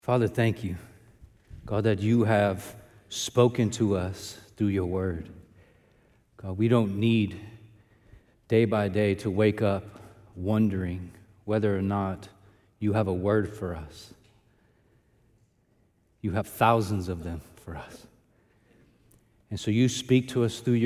Father, thank you, God, that you have spoken to us through your word. God, we don't need day by day to wake up wondering whether or not you have a word for us. You have thousands of them for us. And so you speak to us through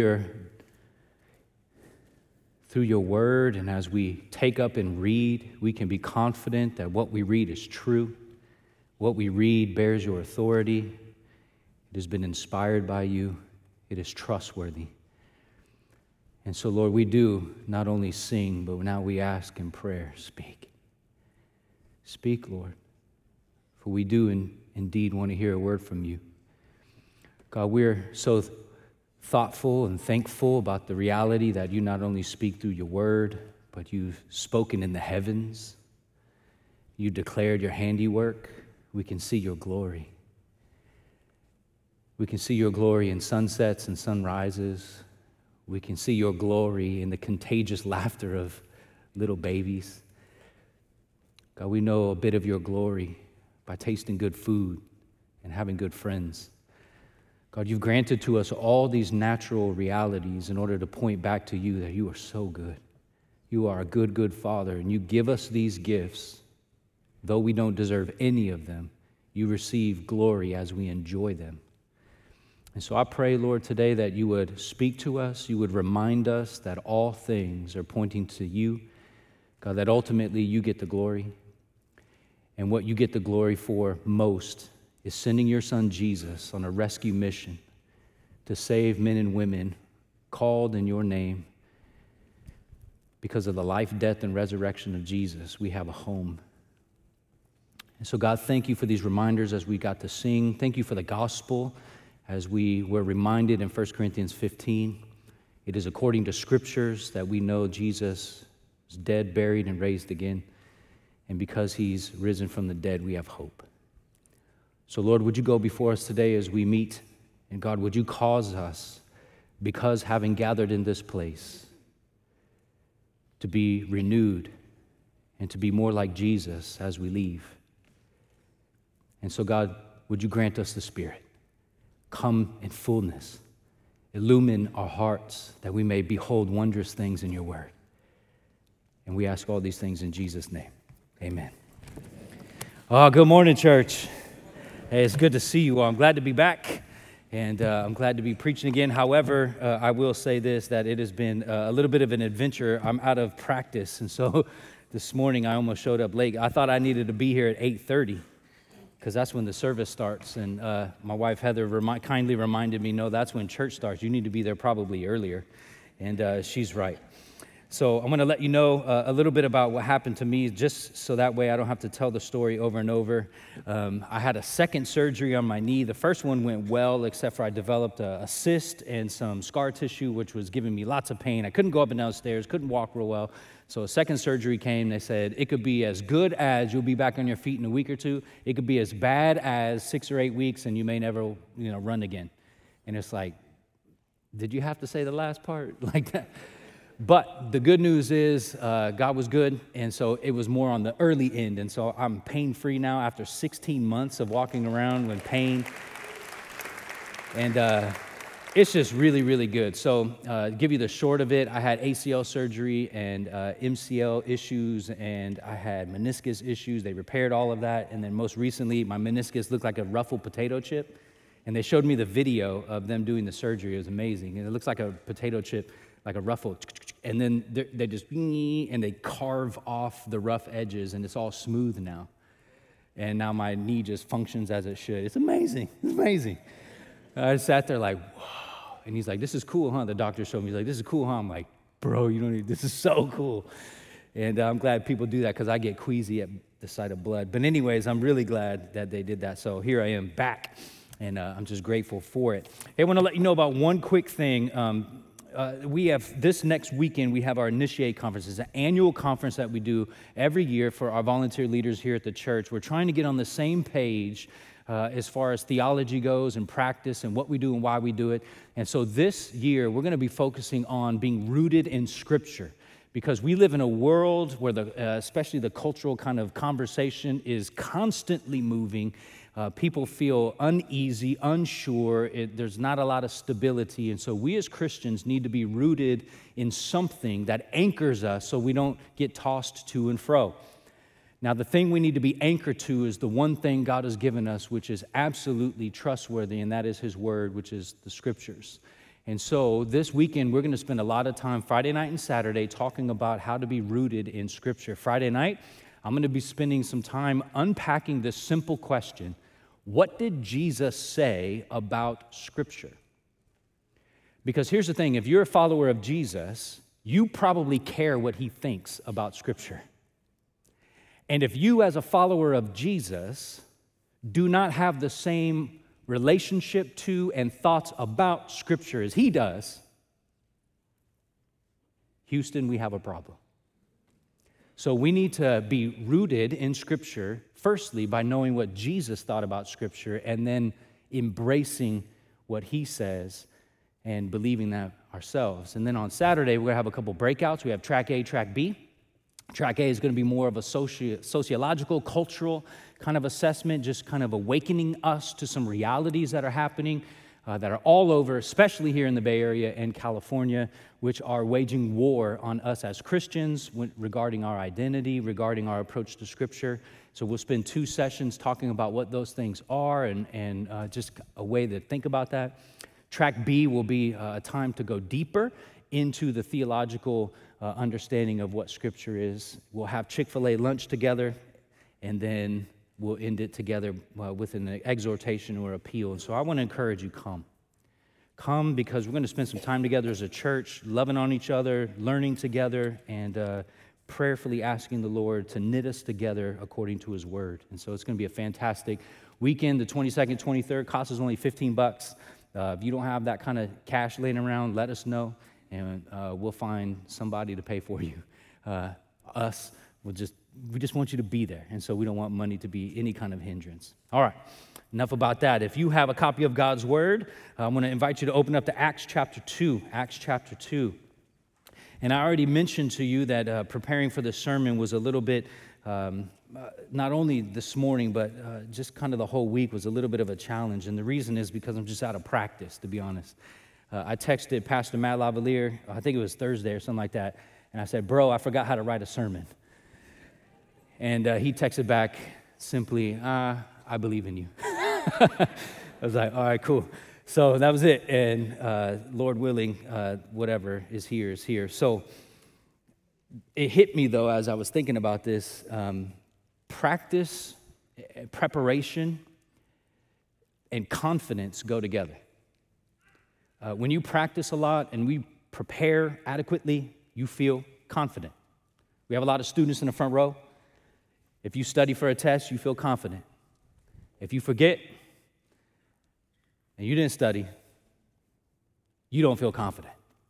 your word, and as we take up and read, we can be confident that what we read is true. What we read bears your authority. It has been inspired by you. It is trustworthy. And so, Lord, we do not only sing, but now we ask in prayer, speak. Speak, Lord, for we do indeed want to hear a word from you. God, we're so thoughtful and thankful about the reality that you not only speak through your word, but you've spoken in the heavens. You declared your handiwork. We can see your glory. We can see your glory in sunsets and sunrises. We can see your glory in the contagious laughter of little babies. God, we know a bit of your glory by tasting good food and having good friends. God, you've granted to us all these natural realities in order to point back to you that you are so good. You are a good, good Father, and you give us these gifts. Though we don't deserve any of them, you receive glory as we enjoy them. And so I pray, Lord, today that you would speak to us, you would remind us that all things are pointing to you, God, that ultimately you get the glory. And what you get the glory for most is sending your son Jesus on a rescue mission to save men and women called in your name. Because of the life, death, and resurrection of Jesus, we have a home. And so, God, thank you for these reminders as we got to sing. Thank you for the gospel as we were reminded in 1 Corinthians 15. It is according to scriptures that we know Jesus is dead, buried, and raised again. And because he's risen from the dead, we have hope. So, Lord, would you go before us today as we meet? And God, would you cause us, because having gathered in this place, to be renewed and to be more like Jesus as we leave. And so, God, would you grant us the Spirit? Come in fullness. Illumine our hearts that we may behold wondrous things in your word. And we ask all these things in Jesus' name. Amen. Oh, good morning, church. Hey, it's good to see you all. I'm glad to be back, and I'm glad to be preaching again. However, I will say this, that it has been a little bit of an adventure. I'm out of practice, and so this morning I almost showed up late. I thought I needed to be here at 8:30. Because that's when the service starts. And my wife, Heather, kindly reminded me, no, that's when church starts. You need to be there probably earlier. And she's right. So I'm going to let you know a little bit about what happened to me, just so that way I don't have to tell the story over and over. I had a second surgery on my knee. The first one went well, except for I developed a cyst and some scar tissue, which was giving me lots of pain. I couldn't go up and down stairs, couldn't walk real well. So a second surgery came. They said it could be as good as you'll be back on your feet in a week or two. It could be as bad as 6 or 8 weeks, and you may never, run again. And it's like, did you have to say the last part like that? But the good news is God was good, and so it was more on the early end. And so I'm pain-free now after 16 months of walking around with pain. And it's just really, really good. So to give you the short of it, I had ACL surgery and MCL issues, and I had meniscus issues. They repaired all of that. And then most recently, my meniscus looked like a ruffled potato chip. And they showed me the video of them doing the surgery. It was amazing. And it looks like a potato chip, like a ruffle. And then they just, and they carve off the rough edges, and it's all smooth now. And now my knee just functions as it should. It's amazing. It's amazing. I sat there like, whoa. And he's like, this is cool, huh? The doctor showed me. He's like, this is cool, huh? I'm like, bro, this is so cool. And I'm glad people do that because I get queasy at the sight of blood. But anyways, I'm really glad that they did that. So here I am back, and I'm just grateful for it. Hey, I want to let you know about one quick thing. We have, this next weekend, we have our Initiate Conference. It's an annual conference that we do every year for our volunteer leaders here at the church. We're trying to get on the same page as far as theology goes and practice and what we do and why we do it. And so this year, we're going to be focusing on being rooted in Scripture, because we live in a world where especially the cultural kind of conversation is constantly moving. People feel uneasy, unsure. There's not a lot of stability. And so we as Christians need to be rooted in something that anchors us so we don't get tossed to and fro. Now, the thing we need to be anchored to is the one thing God has given us, which is absolutely trustworthy, and that is His Word, which is the Scriptures. And so this weekend, we're going to spend a lot of time, Friday night and Saturday, talking about how to be rooted in Scripture. Friday night, I'm going to be spending some time unpacking this simple question: what did Jesus say about Scripture? Because here's the thing, if you're a follower of Jesus, you probably care what He thinks about Scripture. And if you, as a follower of Jesus, do not have the same relationship to and thoughts about Scripture as He does, Houston, we have a problem. So we need to be rooted in Scripture, firstly, by knowing what Jesus thought about Scripture, and then embracing what He says and believing that ourselves. And then on Saturday, we're going to have a couple breakouts. We have Track A, Track B. Track A is going to be more of a sociological, cultural kind of assessment, just kind of awakening us to some realities that are happening, that are all over, especially here in the Bay Area and California, which are waging war on us as Christians regarding our identity, regarding our approach to Scripture. So we'll spend 2 sessions talking about what those things are and just a way to think about that. Track B will be a time to go deeper into the theological understanding of what Scripture is. We'll have Chick-fil-A lunch together, and then we'll end it together with an exhortation or appeal. And so I want to encourage you, come. Come, because we're going to spend some time together as a church, loving on each other, learning together, and prayerfully asking the Lord to knit us together according to His Word. And so it's going to be a fantastic weekend. The 22nd, 23rd, cost us only $15. If you don't have that kind of cash laying around, let us know, and we'll find somebody to pay for you. Us, we just want you to be there, and so we don't want money to be any kind of hindrance. All right, enough about that. If you have a copy of God's Word, I'm going to invite you to open up to Acts chapter 2. Acts chapter 2. And I already mentioned to you that preparing for this sermon was a little bit, not only this morning, but just kind of the whole week was a little bit of a challenge. And the reason is because I'm just out of practice, to be honest. I texted Pastor Matt Lavalier, I think it was Thursday or something like that, and I said, bro, I forgot how to write a sermon. And he texted back simply, I believe in you. I was like, all right, cool. So that was it. And Lord willing, whatever is here is here. So it hit me, though, as I was thinking about this, practice, preparation, and confidence go together. When you practice a lot and we prepare adequately, you feel confident. We have a lot of students in the front row. If you study for a test, you feel confident. If you forget and you didn't study, you don't feel confident.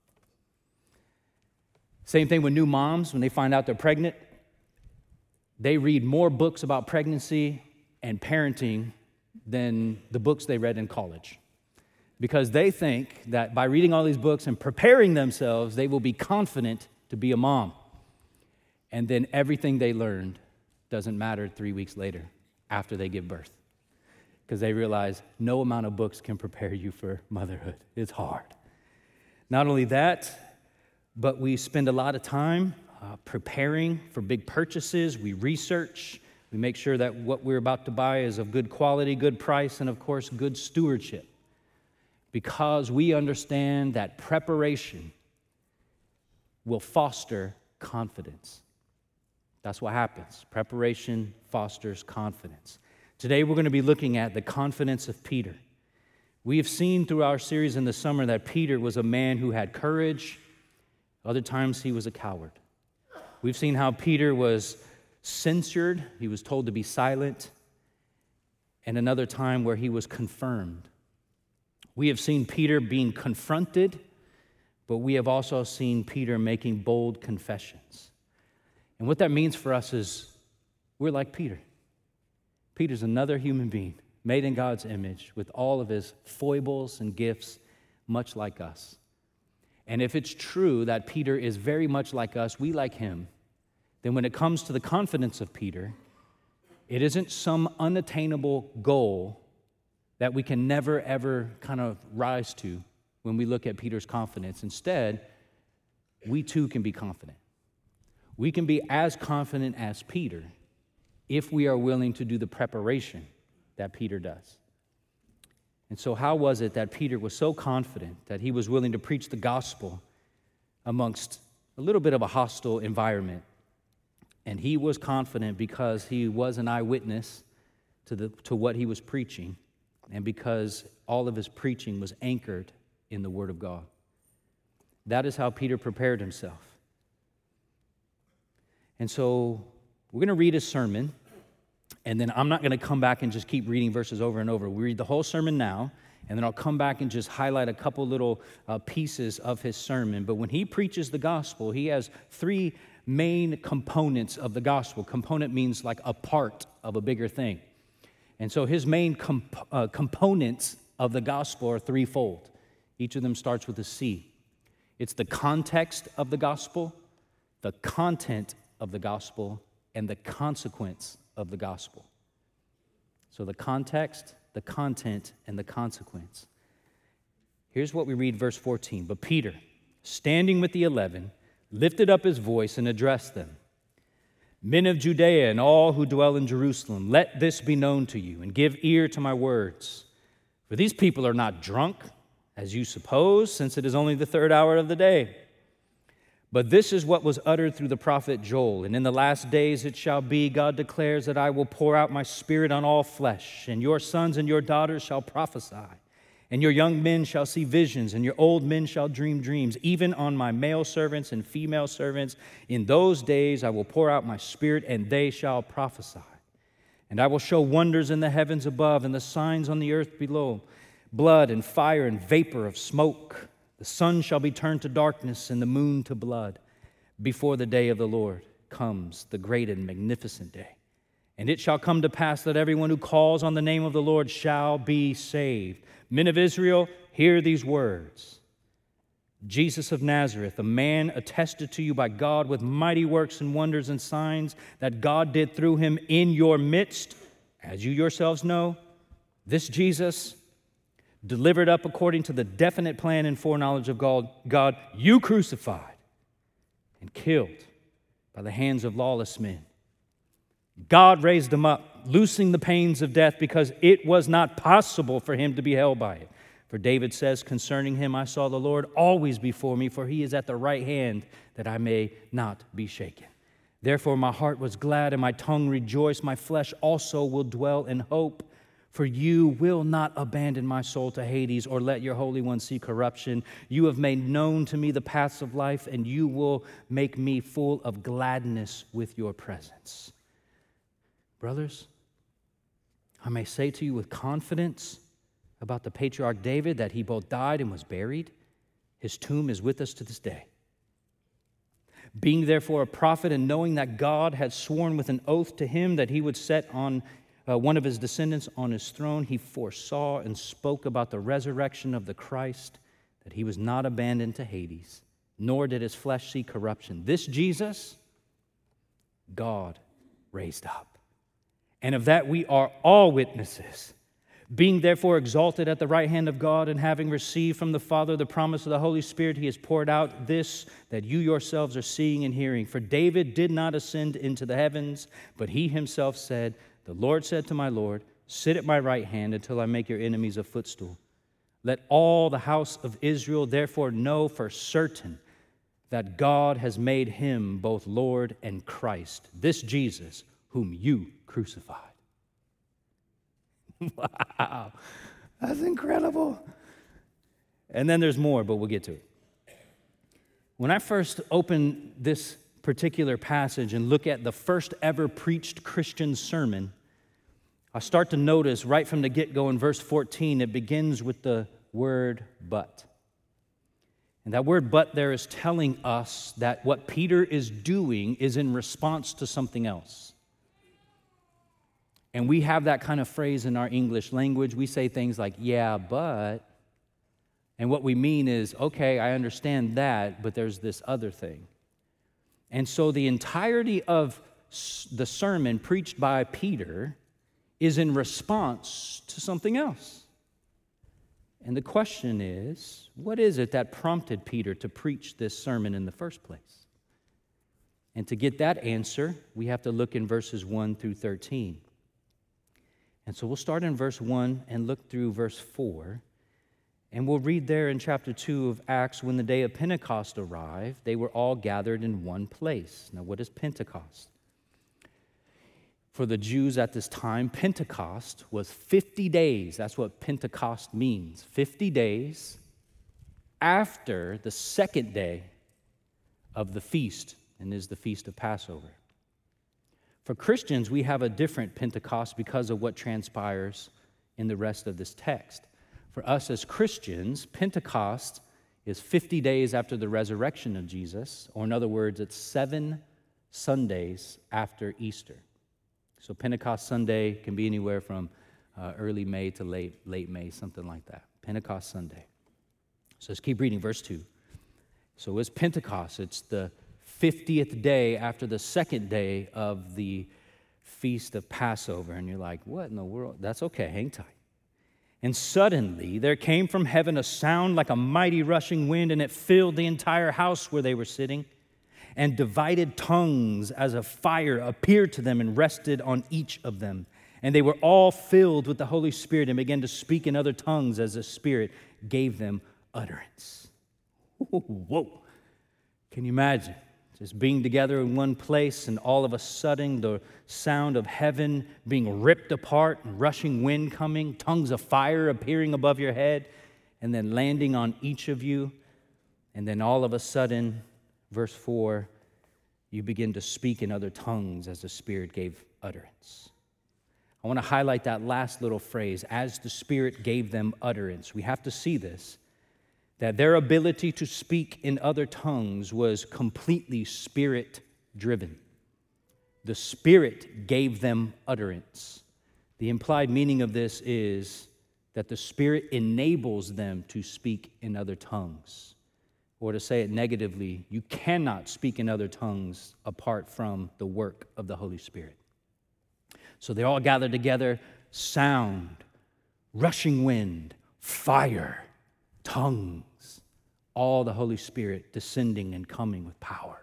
Same thing with new moms. When they find out they're pregnant, they read more books about pregnancy and parenting than the books they read in college, because they think that by reading all these books and preparing themselves, they will be confident to be a mom. And then everything they learned doesn't matter 3 weeks later after they give birth, because they realize no amount of books can prepare you for motherhood. It's hard. Not only that, but we spend a lot of time preparing for big purchases. We research. We make sure that what we're about to buy is of good quality, good price, and of course, good stewardship, because we understand that preparation will foster confidence. That's what happens. Preparation fosters confidence. Today, we're going to be looking at the confidence of Peter. We have seen through our series in the summer that Peter was a man who had courage. Other times, he was a coward. We've seen how Peter was censured. He was told to be silent. And another time where he was confirmed. We have seen Peter being confronted, but we have also seen Peter making bold confessions. And what that means for us is we're like Peter. Peter's another human being made in God's image with all of his foibles and gifts, much like us. And if it's true that Peter is very much like us, we like him, then when it comes to the confidence of Peter, it isn't some unattainable goal that we can never, ever kind of rise to when we look at Peter's confidence. Instead, we too can be confident. We can be as confident as Peter if we are willing to do the preparation that Peter does. And so how was it that Peter was so confident that he was willing to preach the gospel amongst a little bit of a hostile environment? And he was confident because he was an eyewitness to what he was preaching, and because all of his preaching was anchored in the Word of God. That is how Peter prepared himself. And so we're going to read his sermon, and then I'm not going to come back and just keep reading verses over and over. We read the whole sermon now, and then I'll come back and just highlight a couple little pieces of his sermon. But when he preaches the gospel, he has three main components of the gospel. Component means like a part of a bigger thing. And so his main components of the gospel are threefold. Each of them starts with a C. It's the context of the gospel, the content of the gospel, and the consequence of the gospel. So the context, the content, and the consequence. Here's what we read, verse 14. But Peter, standing with the 11, lifted up his voice and addressed them. Men of Judea and all who dwell in Jerusalem, let this be known to you, and give ear to my words. For these people are not drunk, as you suppose, since it is only the third hour of the day. But this is what was uttered through the prophet Joel. And in the last days it shall be, God declares, that I will pour out my spirit on all flesh, and your sons and your daughters shall prophesy, and your young men shall see visions, and your old men shall dream dreams, even on my male servants and female servants. In those days I will pour out my spirit, and they shall prophesy. And I will show wonders in the heavens above, and the signs on the earth below, blood and fire and vapor of smoke. The sun shall be turned to darkness and the moon to blood before the day of the Lord comes, the great and magnificent day. And it shall come to pass that everyone who calls on the name of the Lord shall be saved. Men of Israel, hear these words. Jesus of Nazareth, a man attested to you by God with mighty works and wonders and signs that God did through him in your midst, as you yourselves know, this Jesus, delivered up according to the definite plan and foreknowledge of God, you crucified and killed by the hands of lawless men. God raised him up, loosing the pains of death, because it was not possible for him to be held by it. For David says concerning him, I saw the Lord always before me, for he is at the right hand, that I may not be shaken. Therefore my heart was glad and my tongue rejoiced. My flesh also will dwell in hope. For you will not abandon my soul to Hades, or let your Holy One see corruption. You have made known to me the paths of life, and you will make me full of gladness with your presence. Brothers, I may say to you with confidence about the patriarch David that he both died and was buried. His tomb is with us to this day. Being therefore a prophet, and knowing that God had sworn with an oath to him that he would set on one of his descendants on his throne, he foresaw and spoke about the resurrection of the Christ, that he was not abandoned to Hades, nor did his flesh see corruption. This Jesus, God raised up. And of that we are all witnesses. Being therefore exalted at the right hand of God, and having received from the Father the promise of the Holy Spirit, he has poured out this that you yourselves are seeing and hearing. For David did not ascend into the heavens, but he himself said, the Lord said to my Lord, sit at my right hand until I make your enemies a footstool. Let all the house of Israel therefore know for certain that God has made him both Lord and Christ, this Jesus whom you crucified. Wow, that's incredible. And then there's more, but we'll get to it. When I first opened this particular passage and look at the first ever preached Christian sermon, I start to notice right from the get-go in verse 14, it begins with the word but. And that word but there is telling us that what Peter is doing is in response to something else. And we have that kind of phrase in our English language. We say things like, yeah, but, And what we mean is, okay, I understand that, but there's this other thing. And so the entirety of the sermon preached by Peter is in response to something else. And the question is, what is it that prompted Peter to preach this sermon in the first place? And to get that answer, we have to look in verses 1 through 13. And so we'll start in verse 1 and look through verse 4. And we'll read there in chapter 2 of Acts, when the day of Pentecost arrived, they were all gathered in one place. Now, what is Pentecost? For the Jews at this time, Pentecost was 50 days. That's what Pentecost means. 50 days after the second day of the feast, and is the feast of Passover. For Christians, we have a different Pentecost because of what transpires in the rest of this text. For us as Christians, Pentecost is 50 days after the resurrection of Jesus, or in other words, it's 7 Sundays after Easter. So Pentecost Sunday can be anywhere from early May to late May, something like that. Pentecost Sunday. So let's keep reading verse 2. So it's Pentecost. It's the 50th day after the second day of the feast of Passover. And you're like, what in the world? That's okay, hang tight. And suddenly there came from heaven a sound like a mighty rushing wind, and it filled the entire house where they were sitting. And divided tongues as of fire appeared to them and rested on each of them. And they were all filled with the Holy Spirit and began to speak in other tongues as the Spirit gave them utterance. Whoa. Can you imagine? Just being together in one place, and all of a sudden the sound of heaven being ripped apart, and rushing wind coming, tongues of fire appearing above your head, and then landing on each of you. And then all of a sudden, verse 4, you begin to speak in other tongues as the Spirit gave utterance. I want to highlight that last little phrase, as the Spirit gave them utterance. We have to see this, that their ability to speak in other tongues was completely Spirit-driven. The Spirit gave them utterance. The implied meaning of this is that the Spirit enables them to speak in other tongues. Or to say it negatively, you cannot speak in other tongues apart from the work of the Holy Spirit. So they all gathered together, sound, rushing wind, fire, tongues, all the Holy Spirit descending and coming with power.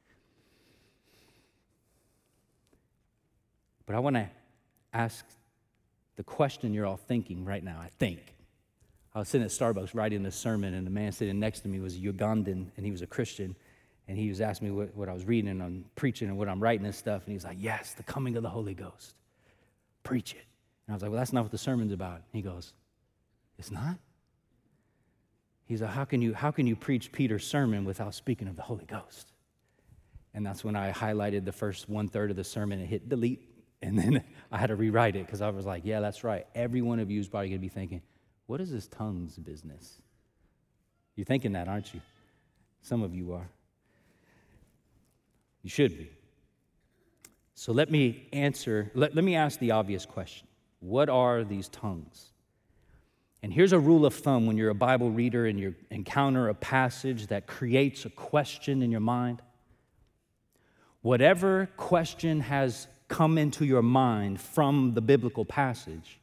But I want to ask the question you're all thinking right now, I think. I was sitting at Starbucks writing this sermon, and the man sitting next to me was a Ugandan, and he was a Christian, and he was asking me what I was reading, and I'm preaching, and what I'm writing and stuff, and he's like, yes, the coming of the Holy Ghost. Preach it. And I was like, well, that's not what the sermon's about. And he goes, it's not? He's like, how can you preach Peter's sermon without speaking of the Holy Ghost? And that's when I highlighted the first 1/3 of the sermon and hit delete, and then I had to rewrite it, because I was like, yeah, that's right. Every one of you is probably going to be thinking, what is this tongues business? You're thinking that, aren't you? Some of you are. You should be. So let me ask the obvious question. What are these tongues? And here's a rule of thumb when you're a Bible reader and you encounter a passage that creates a question in your mind. Whatever question has come into your mind from the biblical passage,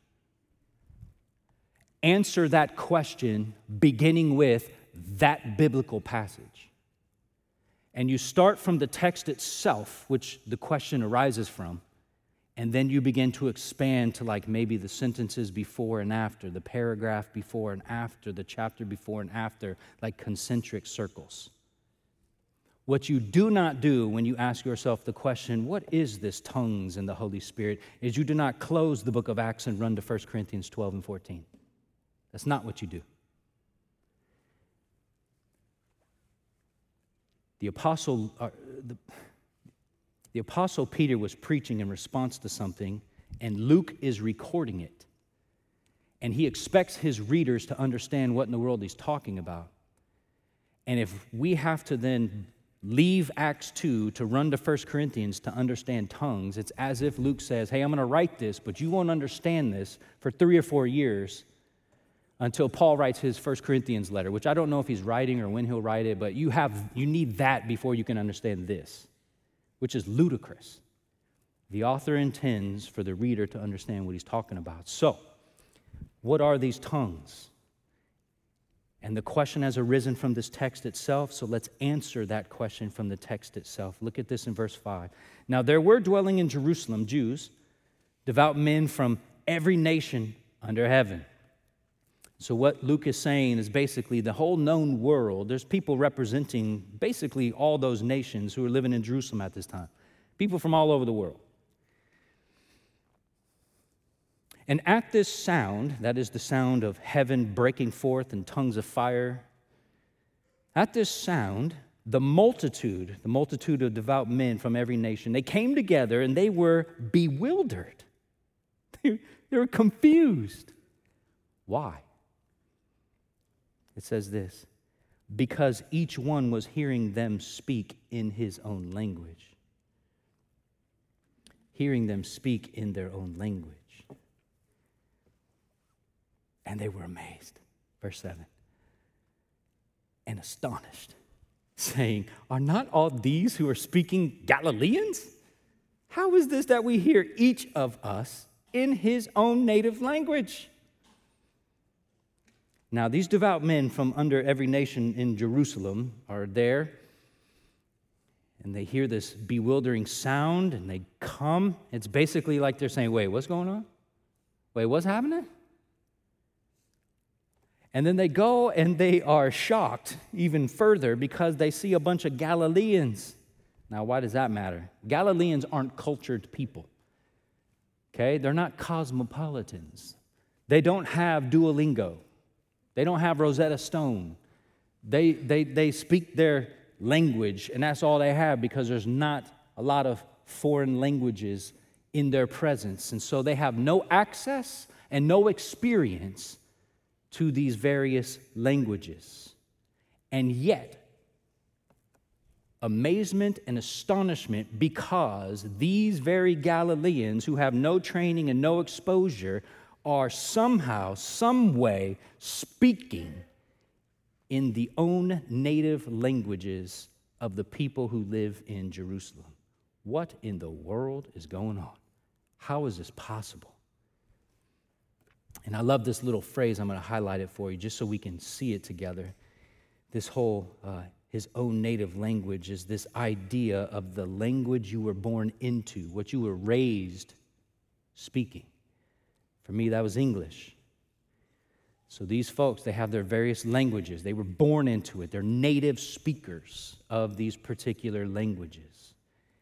answer that question beginning with that biblical passage. And you start from the text itself, which the question arises from, and then you begin to expand to like maybe the sentences before and after, the paragraph before and after, the chapter before and after, like concentric circles. What you do not do when you ask yourself the question, what is this tongues and the Holy Spirit, is you do not close the book of Acts and run to 1 Corinthians 12 and 14. That's not what you do. The Apostle Peter was preaching in response to something, and Luke is recording it. And he expects his readers to understand what in the world he's talking about. And if we have to then leave Acts 2 to run to 1 Corinthians to understand tongues, it's as if Luke says, hey, I'm going to write this, but you won't understand this for 3 or 4 years until Paul writes his 1 Corinthians letter, which I don't know if he's writing or when he'll write it, but you need that before you can understand this, which is ludicrous. The author intends for the reader to understand what he's talking about. So, what are these tongues? And the question has arisen from this text itself, so let's answer that question from the text itself. Look at this in verse 5. Now there were dwelling in Jerusalem Jews, devout men from every nation under heaven. So what Luke is saying is basically the whole known world, there's people representing basically all those nations who are living in Jerusalem at this time. People from all over the world. And at this sound, that is the sound of heaven breaking forth in tongues of fire, at this sound, the multitude of devout men from every nation, they came together and they were bewildered. They were confused. Why? It says this, because each one was hearing them speak in his own language. Hearing them speak in their own language. And they were amazed. Verse 7. And astonished, saying, are not all these who are speaking Galileans? How is this that we hear each of us in his own native language? Now, these devout men from under every nation in Jerusalem are there, and they hear this bewildering sound, and they come. It's basically like they're saying, wait, what's going on? Wait, what's happening? And then they go and they are shocked even further because they see a bunch of Galileans. Now, why does that matter? Galileans aren't cultured people, okay? They're not cosmopolitans. They don't have Duolingo. They don't have Rosetta Stone. They speak their language, and that's all they have because there's not a lot of foreign languages in their presence. And so they have no access and no experience to these various languages. And yet, amazement and astonishment because these very Galileans who have no training and no exposure are somehow, some way speaking in the own native languages of the people who live in Jerusalem. What in the world is going on? How is this possible? And I love this little phrase. I'm going to highlight it for you just so we can see it together. This whole, his own native language is this idea of the language you were born into, what you were raised speaking. For me, that was English. So these folks, they have their various languages. They were born into it. They're native speakers of these particular languages.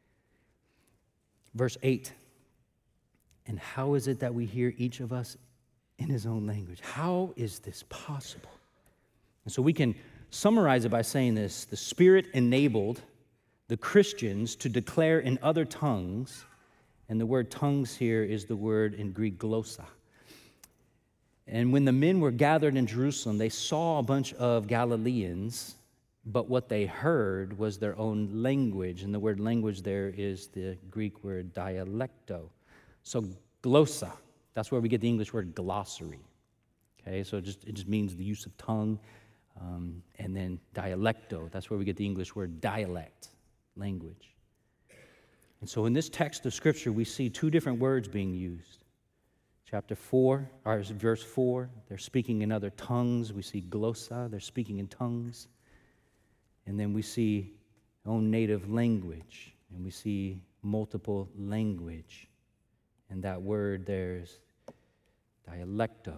Verse 8, and how is it that we hear each of us in his own language? How is this possible? And so we can summarize it by saying this: the Spirit enabled the Christians to declare in other tongues, and the word tongues here is the word in Greek glossa. And when the men were gathered in Jerusalem, they saw a bunch of Galileans, but what they heard was their own language, and the word language there is the Greek word dialecto. So glossa, that's where we get the English word glossary. Okay, so it just means the use of tongue. And then dialecto, that's where we get the English word dialect, language. And so in this text of Scripture, we see two different words being used. Chapter 4, or verse 4, they're speaking in other tongues. We see glossa, they're speaking in tongues. And then we see own native language, and we see multiple language. And that word there's dialecto.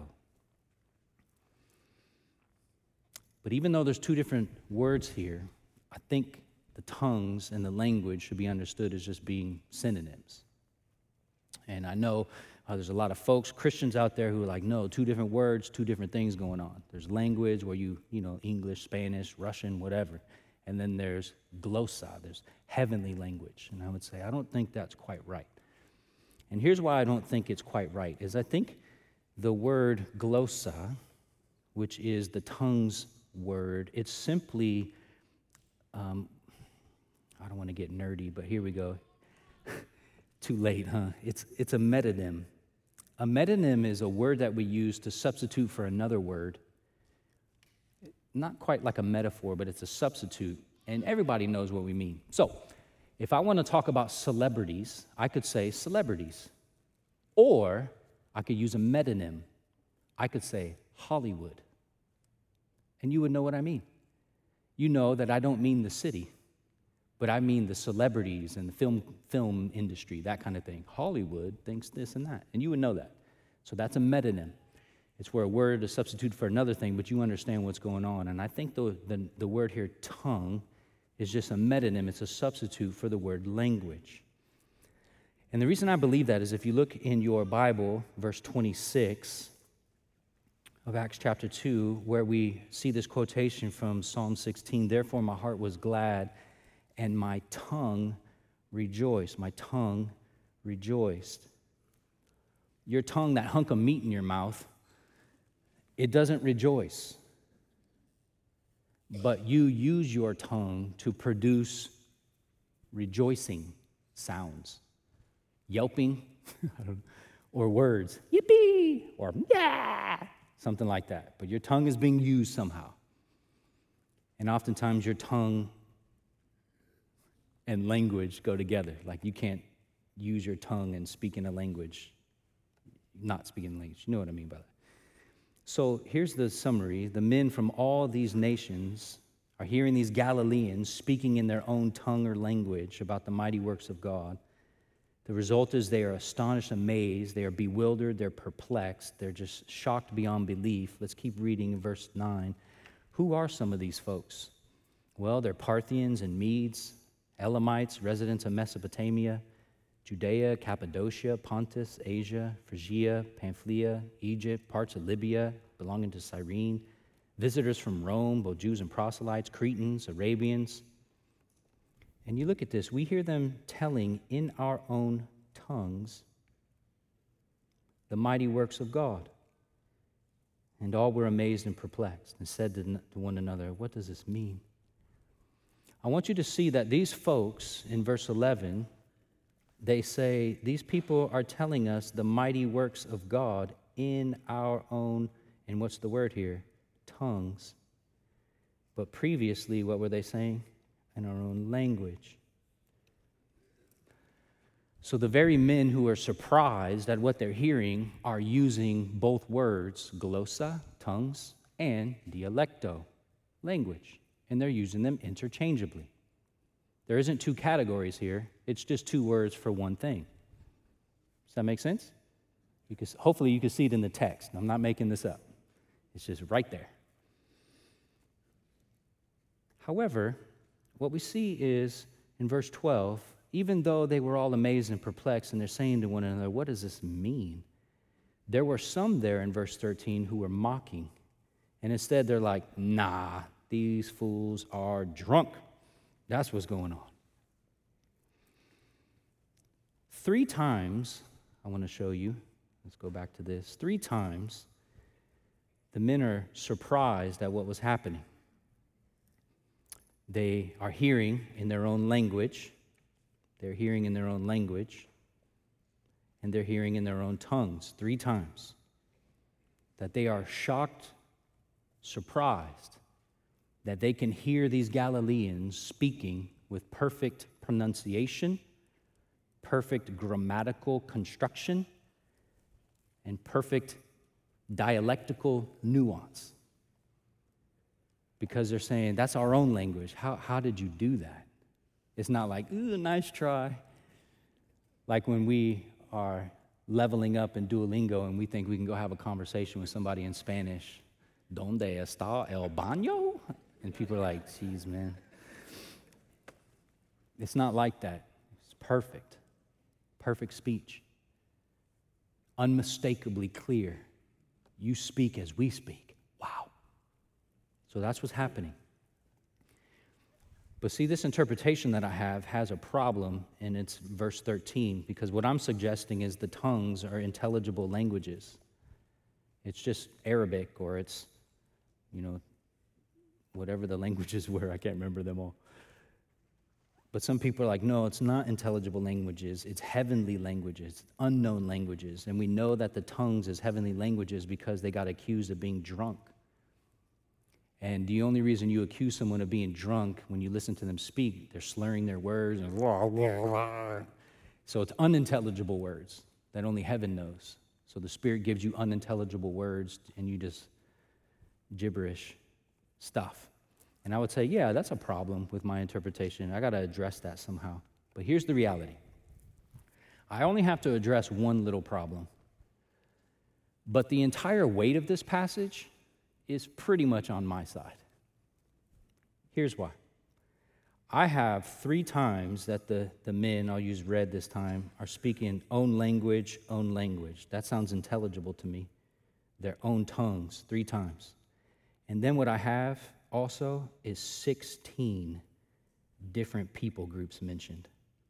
But even though there's two different words here, I think the tongues and the language should be understood as just being synonyms. And I know there's a lot of folks, Christians out there who are like, no, two different words, two different things going on. There's language where you know, English, Spanish, Russian, whatever. And then there's glossa, there's heavenly language. And I would say, I don't think that's quite right. And here's why I don't think it's quite right, is I think the word glossa, which is the tongues word, it's simply, I don't want to get nerdy, but here we go. Too late, huh? It's a metonym A metonym is a word that we use to substitute for another word. Not quite like a metaphor, but it's a substitute, and everybody knows what we mean. So, if I want to talk about celebrities, I could say celebrities. Or I could use a metonym. I could say Hollywood. And you would know what I mean. You know that I don't mean the city, but I mean the celebrities and the film industry, that kind of thing. Hollywood thinks this and that, and you would know that. So that's a metonym. It's where a word is substituted for another thing, but you understand what's going on. And I think the word here, tongue, is just a metonym. It's a substitute for the word language. And the reason I believe that is if you look in your Bible, verse 26 of Acts chapter 2, where we see this quotation from Psalm 16, "Therefore my heart was glad, and my tongue rejoiced." My tongue rejoiced. Your tongue, that hunk of meat in your mouth, it doesn't rejoice. But you use your tongue to produce rejoicing sounds. Yelping, or words, yippee, or yeah, something like that. But your tongue is being used somehow. And oftentimes your tongue and language go together. Like you can't use your tongue and speak in a language, not speaking in language. You know what I mean by that. So here's the summary. The men from all these nations are hearing these Galileans speaking in their own tongue or language about the mighty works of God. The result is they are astonished, amazed, they are bewildered, they're perplexed, they're just shocked beyond belief. Let's keep reading in verse 9. Who are some of these folks? Well, they're Parthians and Medes, Elamites, residents of Mesopotamia, Judea, Cappadocia, Pontus, Asia, Phrygia, Pamphylia, Egypt, parts of Libya belonging to Cyrene, visitors from Rome, both Jews and proselytes, Cretans, Arabians. And you look at this, we hear them telling in our own tongues the mighty works of God. And all were amazed and perplexed and said to one another, what does this mean? I want you to see that these folks in verse 11, they say, these people are telling us the mighty works of God in our own, and what's the word here? Tongues. But previously, what were they saying? In our own language. So the very men who are surprised at what they're hearing are using both words, glossa, tongues, and dialecto, language. And they're using them interchangeably. There isn't two categories here. It's just two words for one thing. Does that make sense? Hopefully you can see it in the text. I'm not making this up. It's just right there. However, what we see is in verse 12, even though they were all amazed and perplexed and they're saying to one another, what does this mean? There were some there in verse 13 who were mocking. And instead they're like, nah, these fools are drunk. That's what's going on. 3 times, I want to show you, let's go back to this. 3 times, the men are surprised at what was happening. They are hearing in their own language. They're hearing in their own language. And they're hearing in their own tongues 3 times. That they are shocked, surprised, that they can hear these Galileans speaking with perfect pronunciation, perfect grammatical construction, and perfect dialectical nuance. Because they're saying, that's our own language. How did you do that? It's not like, ooh, nice try. Like when we are leveling up in Duolingo and we think we can go have a conversation with somebody in Spanish. ¿Dónde está el baño? And people are like, geez, man. It's not like that. It's perfect. Perfect speech. Unmistakably clear. You speak as we speak. Wow. So that's what's happening. But see, this interpretation that I have has a problem, and it's verse 13, because what I'm suggesting is the tongues are intelligible languages. It's just Arabic, or it's, whatever the languages were. I can't remember them all. But some people are like, no, it's not intelligible languages. It's heavenly languages, unknown languages. And we know that the tongues is heavenly languages because they got accused of being drunk. And the only reason you accuse someone of being drunk when you listen to them speak, they're slurring their words and blah, blah, blah. So it's unintelligible words that only heaven knows. So the Spirit gives you unintelligible words and you just gibberish stuff. And I would say, yeah, that's a problem with my interpretation. I got to address that somehow. But here's the reality. I only have to address one little problem. But the entire weight of this passage is pretty much on my side. Here's why. I have 3 times that the men, I'll use red this time, are speaking own language, own language. That sounds intelligible to me. Their own tongues, 3 times. And then what I have also is 16 different people groups mentioned.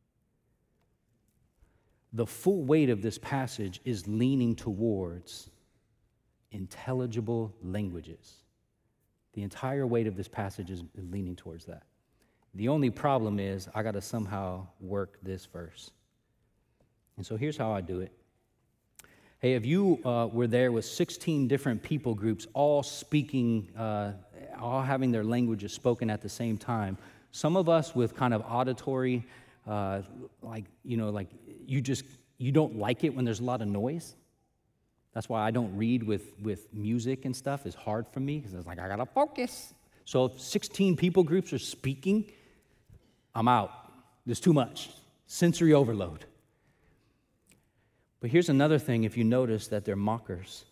The full weight of this passage is leaning towards intelligible languages. The entire weight of this passage is leaning towards that. The only problem is I got to somehow work this verse. And so here's how I do it. Hey, if you were there with 16 different people groups all speaking, all having their languages spoken at the same time, some of us with kind of auditory, you don't like it when there's a lot of noise. That's why I don't read with music and stuff. It's hard for me because it's like I got to focus. So if 16 people groups are speaking, I'm out. There's too much. Sensory overload. But here's another thing, if you notice that they're mockers.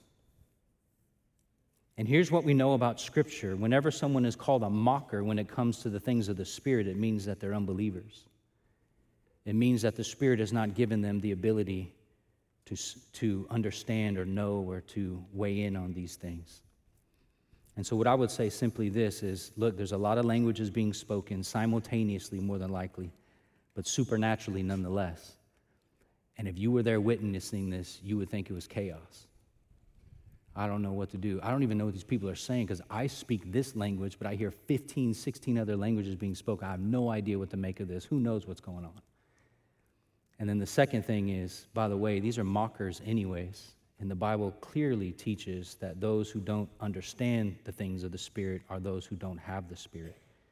And here's what we know about Scripture. Whenever someone is called a mocker when it comes to the things of the Spirit, it means that they're unbelievers. It means that the Spirit has not given them the ability to understand or know or to weigh in on these things. And so what I would say simply this is, look, there's a lot of languages being spoken simultaneously, more than likely, but supernaturally nonetheless. And if you were there witnessing this, you would think it was chaos. I don't know what to do. I don't even know what these people are saying because I speak this language, but I hear 15, 16 other languages being spoken. I have no idea what to make of this. Who knows what's going on? And then the second thing is, by the way, these are mockers anyways. And the Bible clearly teaches that those who don't understand the things of the Spirit are those who don't have the Spirit.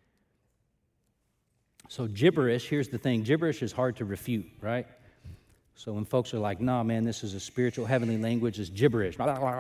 So gibberish, here's the thing. Gibberish is hard to refute, right? So when folks are like, nah, man, this is a spiritual heavenly language, it's gibberish.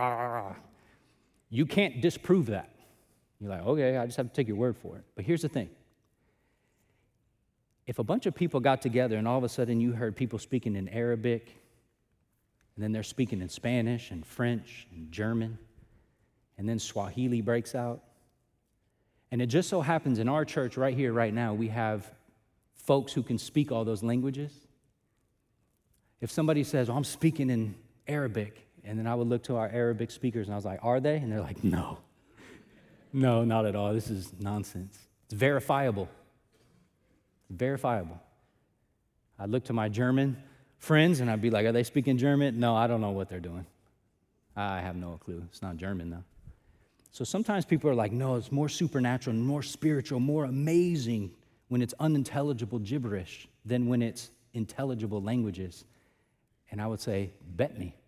You can't disprove that. You're like, okay, I just have to take your word for it. But here's the thing. If a bunch of people got together and all of a sudden you heard people speaking in Arabic, and then they're speaking in Spanish and French and German, and then Swahili breaks out, and it just so happens in our church right here, right now, we have folks who can speak all those languages. If somebody says, I'm speaking in Arabic, and then I would look to our Arabic speakers, and I was like, are they? And they're like, no, not at all. This is nonsense. It's verifiable. Verifiable. I'd look to my German friends, and I'd be like, are they speaking German? No, I don't know what they're doing. I have no clue. It's not German, though. So sometimes people are like, no, it's more supernatural, more spiritual, more amazing when it's unintelligible gibberish than when it's intelligible languages. And I would say, bet me.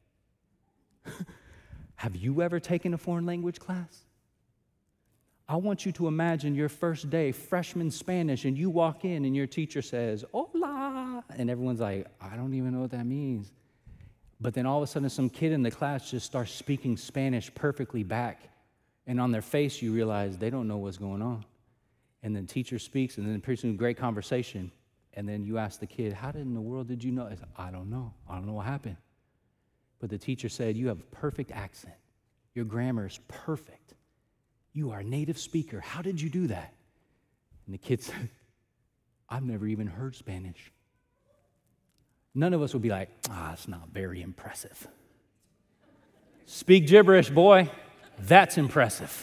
Have you ever taken a foreign language class? I want you to imagine your first day, freshman Spanish, and you walk in and your teacher says, hola, and everyone's like, I don't even know what that means. But then all of a sudden some kid in the class just starts speaking Spanish perfectly back, and on their face you realize they don't know what's going on. And then teacher speaks, and then pretty soon great conversation. And then you ask the kid, how in the world did you know? I said, I don't know. I don't know what happened. But the teacher said, you have a perfect accent. Your grammar is perfect. You are a native speaker. How did you do that? And the kid said, I've never even heard Spanish. None of us would be like, it's not very impressive. Speak gibberish, boy. That's impressive.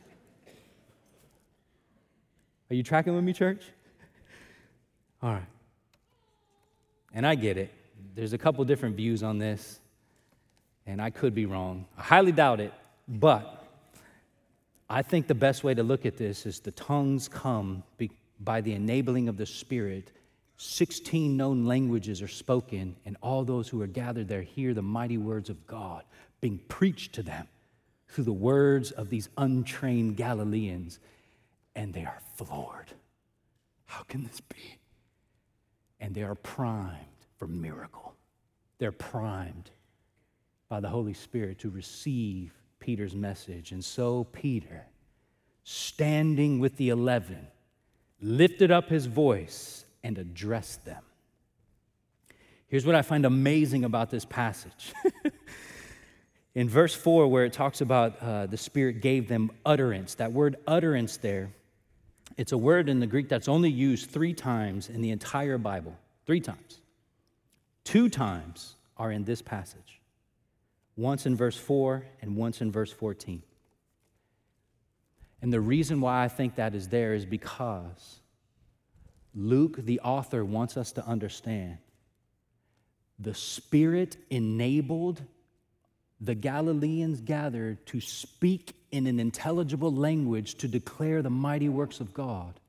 Are you tracking with me, church? All right. And I get it. There's a couple different views on this, and I could be wrong. I highly doubt it, but I think the best way to look at this is the tongues come by the enabling of the Spirit, 16 known languages are spoken, and all those who are gathered there hear the mighty words of God being preached to them through the words of these untrained Galileans, and they are floored. How can this be? And they are primed for miracle. They're primed by the Holy Spirit to receive Peter's message. And so Peter, standing with the 11, lifted up his voice and addressed them. Here's what I find amazing about this passage. In verse 4, where it talks about the Spirit gave them utterance, that word utterance there, it's a word in the Greek that's only used 3 times in the entire Bible. 3 times. 2 times are in this passage. Once in verse 4 and once in verse 14. And the reason why I think that is there is because Luke, the author, wants us to understand the Spirit enabled the Galileans gathered to speak in an intelligible language to declare the mighty works of God.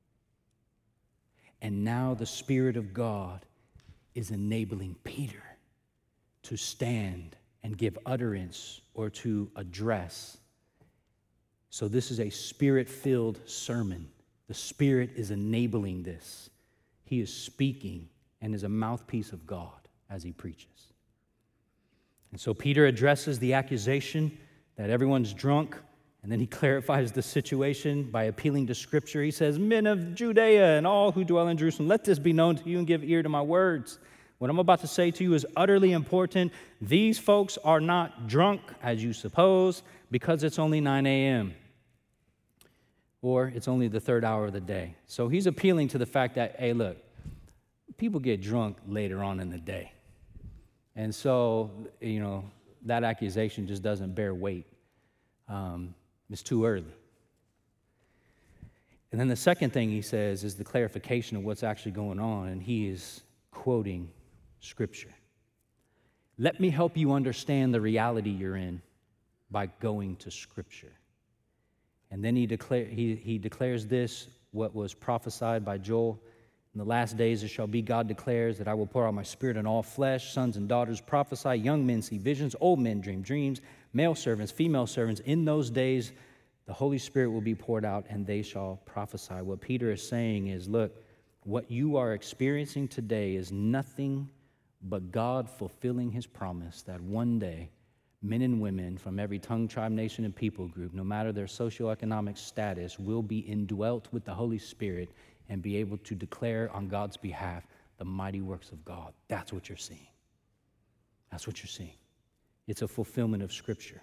And now the Spirit of God is enabling Peter to stand and give utterance or to address. So this is a Spirit-filled sermon. The Spirit is enabling this. He is speaking and is a mouthpiece of God as he preaches. And so Peter addresses the accusation that everyone's drunk, and then he clarifies the situation by appealing to Scripture. He says, "Men of Judea and all who dwell in Jerusalem, let this be known to you and give ear to my words. What I'm about to say to you is utterly important. These folks are not drunk, as you suppose, because it's only 9 a.m. or it's only the 3rd hour of the day." So he's appealing to the fact that, hey, look, people get drunk later on in the day. And so, that accusation just doesn't bear weight. It's too early. And then the second thing he says is the clarification of what's actually going on, and he is quoting Scripture. Let me help you understand the reality you're in by going to Scripture. And then he declares this, what was prophesied by Joel. In the last days it shall be, God declares, that I will pour out my Spirit on all flesh. Sons and daughters prophesy, young men see visions, old men dream dreams, male servants, female servants. In those days the Holy Spirit will be poured out and they shall prophesy. What Peter is saying is, look, what you are experiencing today is nothing but God fulfilling his promise that one day men and women from every tongue, tribe, nation, and people group, no matter their socioeconomic status, will be indwelt with the Holy Spirit and be able to declare on God's behalf the mighty works of God. That's what you're seeing. That's what you're seeing. It's a fulfillment of Scripture.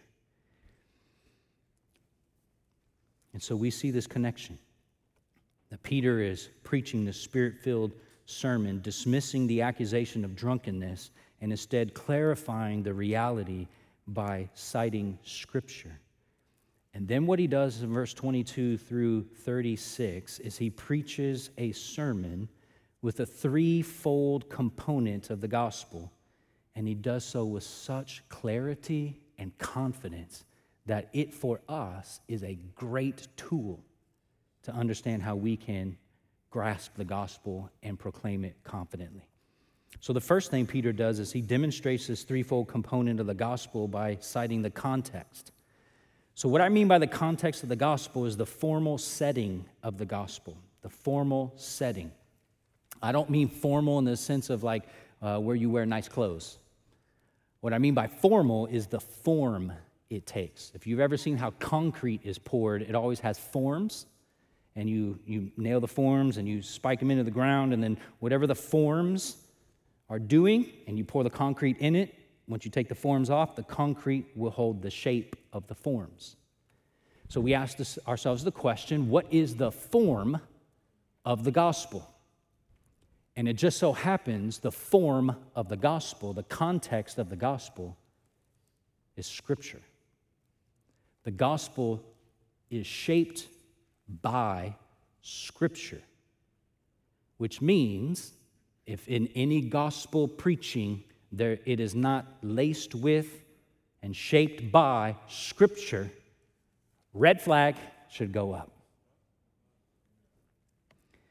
And so we see this connection. That Peter is preaching the Spirit-filled sermon, dismissing the accusation of drunkenness, and instead clarifying the reality by citing Scripture. And then what he does in verse 22 through 36 is he preaches a sermon with a 3-fold component of the gospel, and he does so with such clarity and confidence that it, for us, is a great tool to understand how we can grasp the gospel and proclaim it confidently. So the first thing Peter does is he demonstrates this 3-fold component of the gospel by citing the context. So what I mean by the context of the gospel is the formal setting of the gospel, the formal setting. I don't mean formal in the sense of like where you wear nice clothes. What I mean by formal is the form it takes. If you've ever seen how concrete is poured, it always has forms, and you nail the forms and you spike them into the ground, and then whatever the forms are doing, and you pour the concrete in it, once you take the forms off, the concrete will hold the shape of the forms. So we ask ourselves the question, what is the form of the gospel? And it just so happens the form of the gospel, the context of the gospel, is Scripture. The gospel is shaped by Scripture, which means if in any gospel preaching it is not laced with and shaped by Scripture, red flag should go up.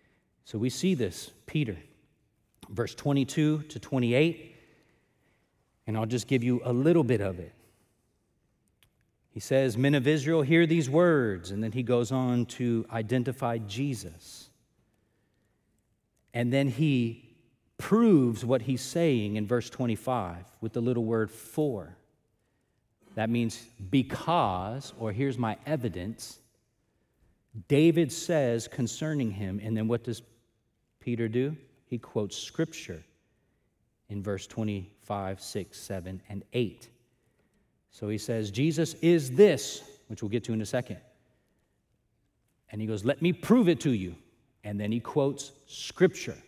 So we see this, Peter, verse 22 to 28, and I'll just give you a little bit of it. He says, "Men of Israel, hear these words," and then he goes on to identify Jesus. And then he proves what he's saying in verse 25 with the little word "for." That means because, or here's my evidence, David says concerning him, and then what does Peter do? He quotes Scripture in verse 25, 6, 7, and 8. So he says, Jesus is this, which we'll get to in a second. And he goes, let me prove it to you. And then he quotes Scripture.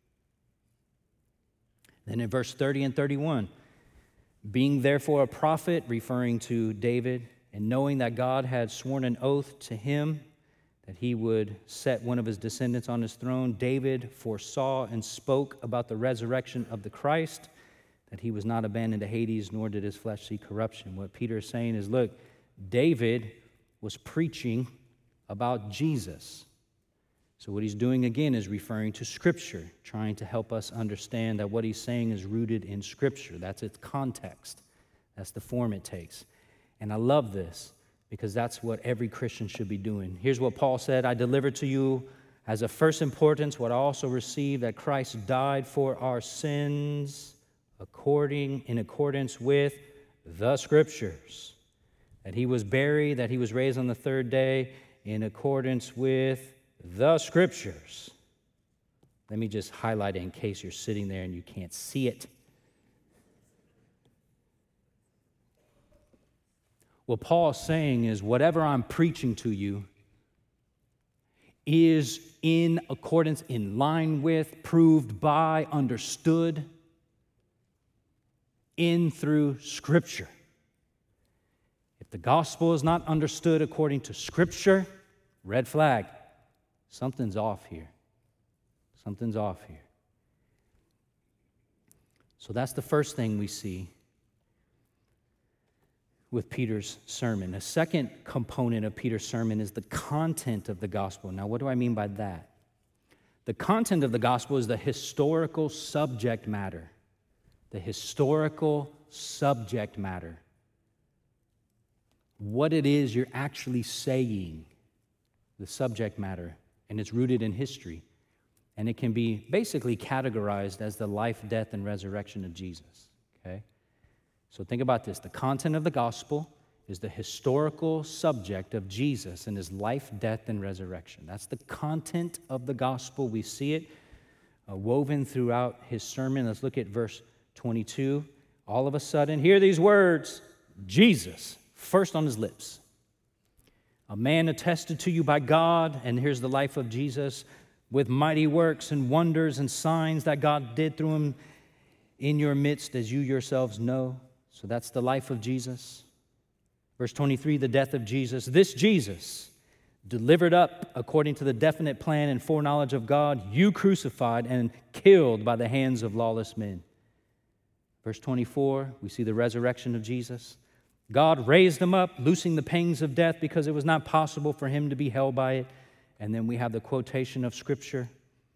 Then in verse 30 and 31, being therefore a prophet, referring to David, and knowing that God had sworn an oath to him that he would set one of his descendants on his throne, David foresaw and spoke about the resurrection of the Christ, that he was not abandoned to Hades, nor did his flesh see corruption. What Peter is saying is, look, David was preaching about Jesus. So what he's doing again is referring to Scripture, trying to help us understand that what he's saying is rooted in Scripture. That's its context. That's the form it takes. And I love this because that's what every Christian should be doing. Here's what Paul said, I delivered to you as of first importance what I also received, that Christ died for our sins in accordance with the Scriptures, that he was buried, that he was raised on the third day in accordance with the Scriptures. Let me just highlight it in case you're sitting there and you can't see it. What Paul's saying is whatever I'm preaching to you is in accordance, in line with, proved by, understood in through Scripture. If the gospel is not understood according to Scripture, red flag. Something's off here. Something's off here. So that's the first thing we see with Peter's sermon. The second component of Peter's sermon is the content of the gospel. Now, what do I mean by that? The content of the gospel is the historical subject matter. The historical subject matter. What it is you're actually saying, the subject matter, and it's rooted in history. And it can be basically categorized as the life, death, and resurrection of Jesus. Okay? So think about this. The content of the gospel is the historical subject of Jesus and his life, death, and resurrection. That's the content of the gospel. We see it woven throughout his sermon. Let's look at verse 22. All of a sudden, hear these words, Jesus, first on his lips. A man attested to you by God, and here's the life of Jesus, with mighty works and wonders and signs that God did through him in your midst, as you yourselves know. So that's the life of Jesus. Verse 23, the death of Jesus. This Jesus, delivered up according to the definite plan and foreknowledge of God, you crucified and killed by the hands of lawless men. Verse 24, we see the resurrection of Jesus. God raised him up, loosing the pangs of death because it was not possible for him to be held by it. And then we have the quotation of Scripture.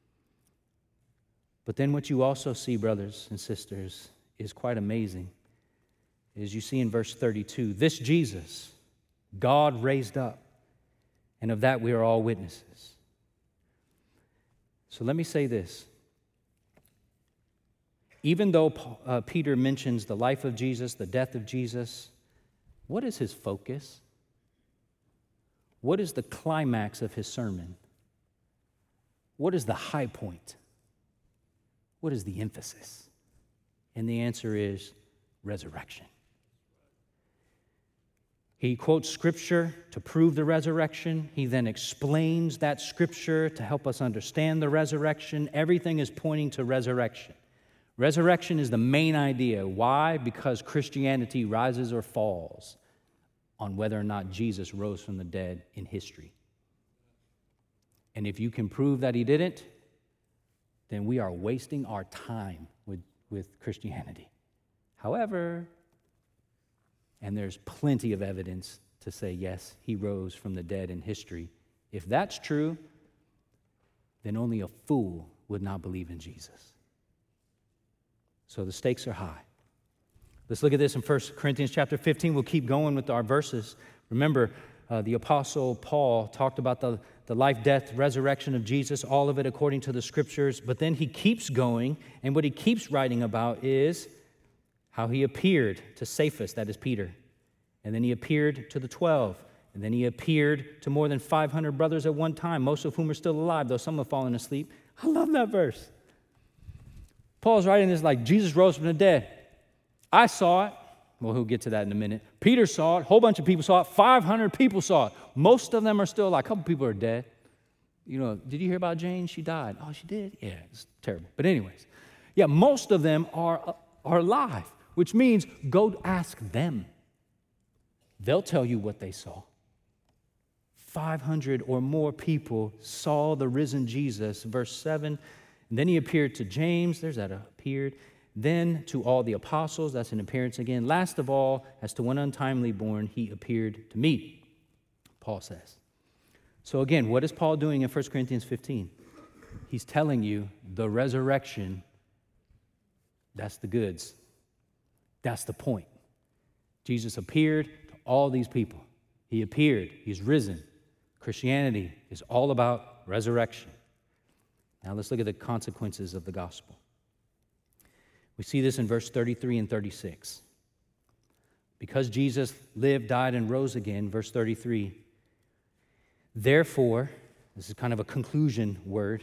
But then what you also see, brothers and sisters, is quite amazing. Is you see in verse 32, this Jesus, God raised up, and of that we are all witnesses. So let me say this. Even though Peter mentions the life of Jesus, the death of Jesus, what is his focus? What is the climax of his sermon? What is the high point? What is the emphasis? And the answer is resurrection. He quotes Scripture to prove the resurrection. He then explains that Scripture to help us understand the resurrection. Everything is pointing to resurrection. Resurrection is the main idea. Why? Because Christianity rises or falls on whether or not Jesus rose from the dead in history. And if you can prove that he didn't, then we are wasting our time with Christianity. However, and there's plenty of evidence to say, yes, he rose from the dead in history. If that's true, then only a fool would not believe in Jesus. So the stakes are high. Let's look at this in 1 Corinthians chapter 15. We'll keep going with our verses. Remember, the Apostle Paul talked about the life, death, resurrection of Jesus, all of it according to the Scriptures. But then he keeps going, and what he keeps writing about is how he appeared to Cephas, that is Peter. And then he appeared to the 12. And then he appeared to more than 500 brothers at one time, most of whom are still alive, though some have fallen asleep. I love that verse. Paul's writing this like Jesus rose from the dead. I saw it. Well, we'll get to that in a minute. Peter saw it. A whole bunch of people saw it. 500 people saw it. Most of them are still alive. A couple people are dead. You know, did you hear about Jane? She died. Oh, she did? Yeah, it's terrible. But anyways, yeah, most of them are alive, which means go ask them. They'll tell you what they saw. 500 or more people saw the risen Jesus. Verse 7, and then he appeared to James. There's that appeared. Then to all the apostles. That's an appearance again. Last of all, as to one untimely born, he appeared to me, Paul says. So again, what is Paul doing in 1 Corinthians 15? He's telling you the resurrection, that's the goods. That's the point. Jesus appeared to all these people. He appeared. He's risen. Christianity is all about resurrection. Now let's look at the consequences of the gospel. We see this in verse 33 and 36. Because Jesus lived, died, and rose again, verse 33, therefore, this is kind of a conclusion word,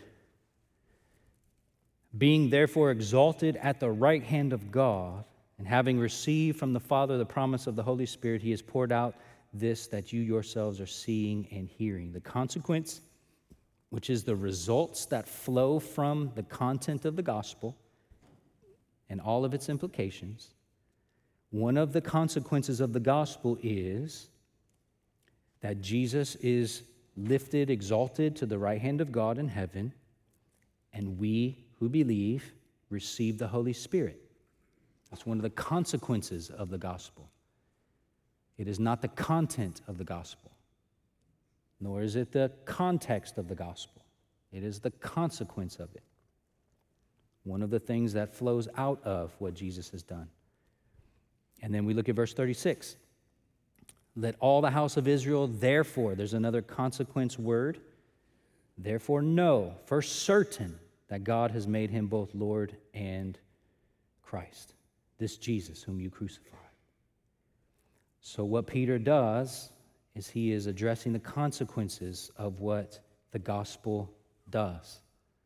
being therefore exalted at the right hand of God, and having received from the Father the promise of the Holy Spirit, he has poured out this that you yourselves are seeing and hearing. The consequence, which is the results that flow from the content of the gospel and all of its implications, one of the consequences of the gospel is that Jesus is lifted, exalted to the right hand of God in heaven, and we who believe receive the Holy Spirit. That's one of the consequences of the gospel. It is not the content of the gospel, nor is it the context of the gospel. It is the consequence of it. One of the things that flows out of what Jesus has done. And then we look at verse 36. Let all the house of Israel, therefore, there's another consequence word, therefore know for certain that God has made him both Lord and Christ, this Jesus whom you crucified. So what Peter does is he is addressing the consequences of what the gospel does.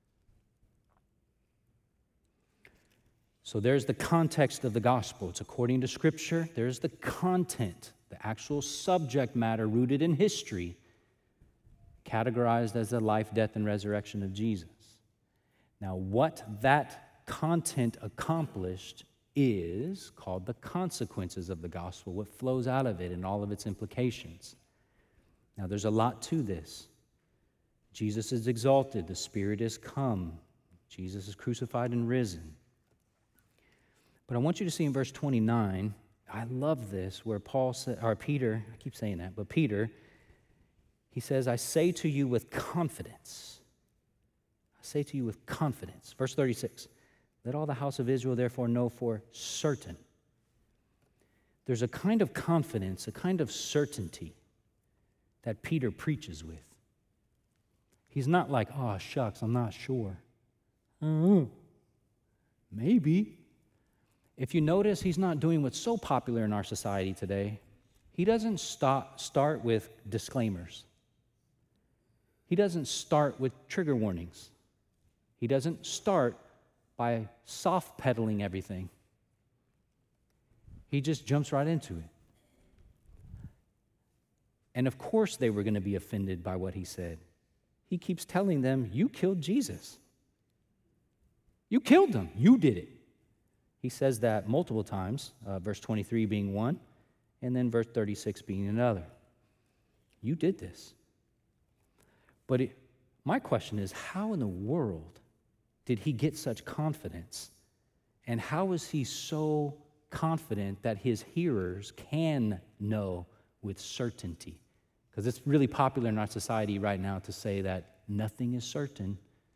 So there's the context of the gospel. It's according to Scripture. There's the content, the actual subject matter rooted in history, categorized as the life, death, and resurrection of Jesus. Now, what that content accomplished is called the consequences of the gospel, what flows out of it and all of its implications. Now, there's a lot to this. Jesus is exalted. The Spirit is come. Jesus is crucified and risen. But I want you to see in verse 29, I love this, where Peter, I keep saying that, but Peter, he says, I say to you with confidence. I say to you with confidence. Verse 36, let all the house of Israel therefore know for certain. There's a kind of confidence, a kind of certainty that Peter preaches with. He's not like, oh, shucks, I'm not sure. Maybe. If you notice, he's not doing what's so popular in our society today. He doesn't start with disclaimers. He doesn't start with trigger warnings. He doesn't start by soft pedaling everything. He just jumps right into it. And of course they were going to be offended by what he said. He keeps telling them, you killed Jesus. You killed him. You did it. He says that multiple times, verse 23 being one, and then verse 36 being another. You did this. But my question is, how in the world did he get such confidence? And how is he so confident that his hearers can know with certainty? Because it's really popular in our society right now to say that nothing is certain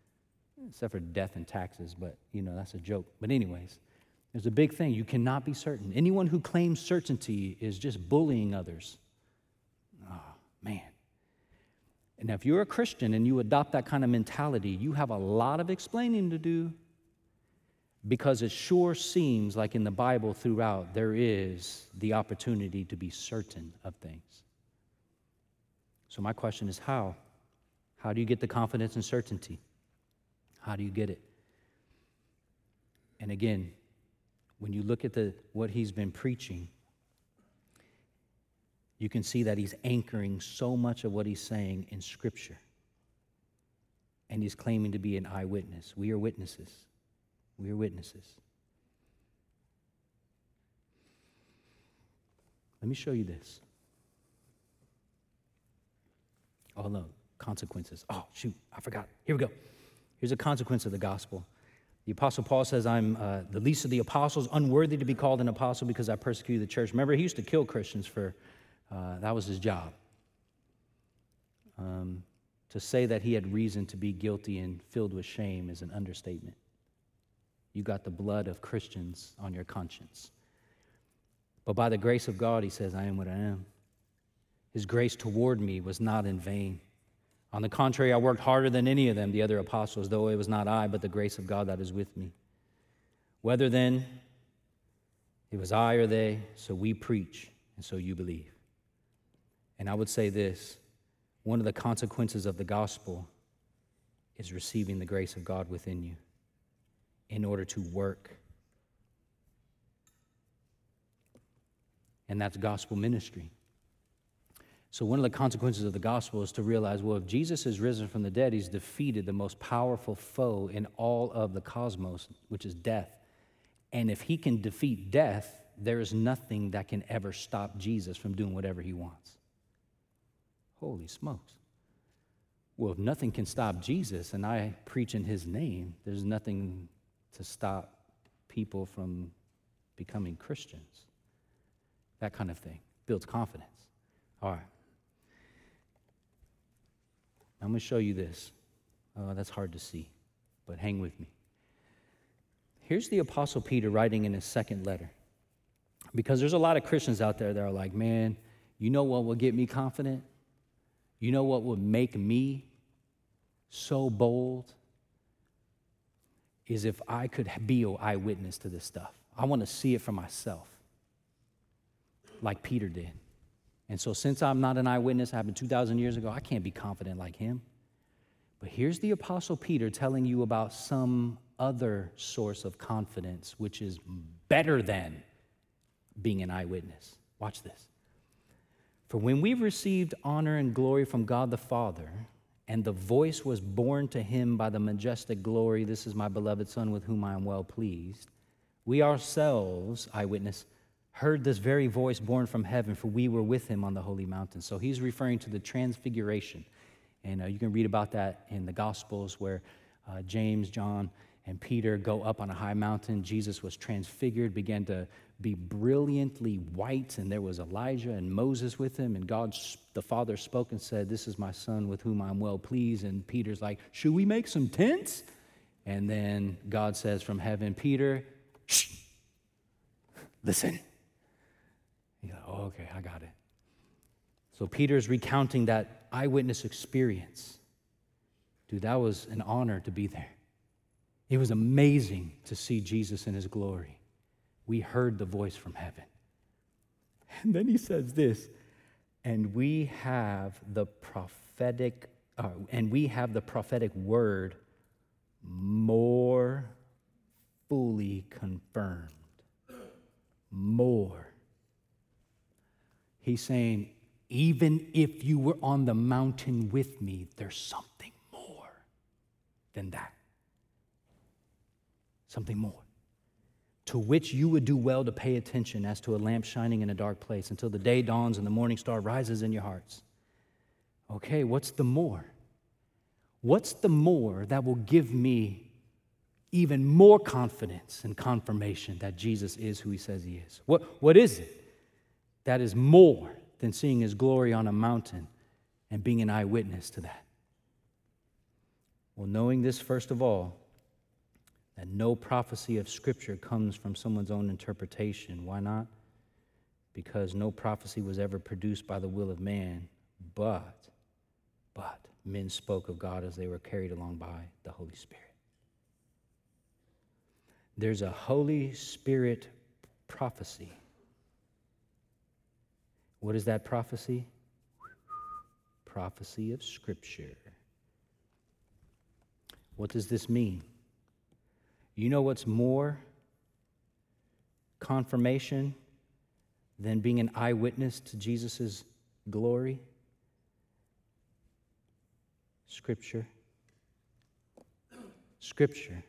except for death and taxes, but, that's a joke. But anyways, there's a big thing. You cannot be certain. Anyone who claims certainty is just bullying others. Oh, man. And if you're a Christian and you adopt that kind of mentality, you have a lot of explaining to do, because it sure seems like in the Bible throughout there is the opportunity to be certain of things. So my question is how? How do you get the confidence and certainty? How do you get it? And again, when you look at what he's been preaching, you can see that he's anchoring so much of what he's saying in Scripture. And he's claiming to be an eyewitness. We are witnesses. We are witnesses. Let me show you this. Oh, no, consequences. Oh, shoot, I forgot. Here we go. Here's a consequence of the gospel. The Apostle Paul says, I'm the least of the apostles, unworthy to be called an apostle because I persecuted the church. Remember, he used to kill Christians that was his job. To say that he had reason to be guilty and filled with shame is an understatement. You got the blood of Christians on your conscience. But by the grace of God, he says, I am what I am. His grace toward me was not in vain. On the contrary, I worked harder than any of them, the other apostles, though it was not I, but the grace of God that is with me. Whether then it was I or they, so we preach, and so you believe. And I would say this, one of the consequences of the gospel is receiving the grace of God within you in order to work. And that's gospel ministry. So one of the consequences of the gospel is to realize, well, if Jesus is risen from the dead, he's defeated the most powerful foe in all of the cosmos, which is death. And if he can defeat death, there is nothing that can ever stop Jesus from doing whatever he wants. Holy smokes. Well, if nothing can stop Jesus and I preach in his name, there's nothing to stop people from becoming Christians. That kind of thing builds confidence. All right. I'm going to show you this. That's hard to see, but hang with me. Here's the Apostle Peter writing in his second letter. Because there's a lot of Christians out there that are like, man, you know what will get me confident? You know what would make me so bold? Is if I could be an eyewitness to this stuff. I want to see it for myself, like Peter did. And so since I'm not an eyewitness, it happened 2,000 years ago, I can't be confident like him. But here's the Apostle Peter telling you about some other source of confidence, which is better than being an eyewitness. Watch this. For when we received honor and glory from God the Father, and the voice was borne to him by the majestic glory, this is my beloved Son with whom I am well pleased, we ourselves, eyewitness, heard this very voice born from heaven, for we were with him on the holy mountain. So he's referring to the transfiguration. And you can read about that in the Gospels where James, John, and Peter go up on a high mountain. Jesus was transfigured, began to be brilliantly white, and there was Elijah and Moses with him, and God, the Father, spoke and said, this is my Son with whom I'm well pleased. And Peter's like, should we make some tents? And then God says from heaven, Peter, shh, listen. He's like, oh, okay, I got it. So Peter's recounting that eyewitness experience. Dude, that was an honor to be there. It was amazing to see Jesus in his glory. We heard the voice from heaven. And then he says this, and we have the prophetic word more fully confirmed. More. He's saying, even if you were on the mountain with me, there's something more than that. Something more. To which you would do well to pay attention as to a lamp shining in a dark place until the day dawns and the morning star rises in your hearts. Okay, what's the more? What's the more that will give me even more confidence and confirmation that Jesus is who he says he is? What is it that is more than seeing his glory on a mountain and being an eyewitness to that? Well, knowing this, first of all, that no prophecy of Scripture comes from someone's own interpretation. Why not? Because no prophecy was ever produced by the will of man, but men spoke of God as they were carried along by the Holy Spirit. There's a Holy Spirit prophecy. What is that prophecy? Prophecy of Scripture. What does this mean? You know what's more confirmation than being an eyewitness to Jesus' glory? Scripture. Scripture.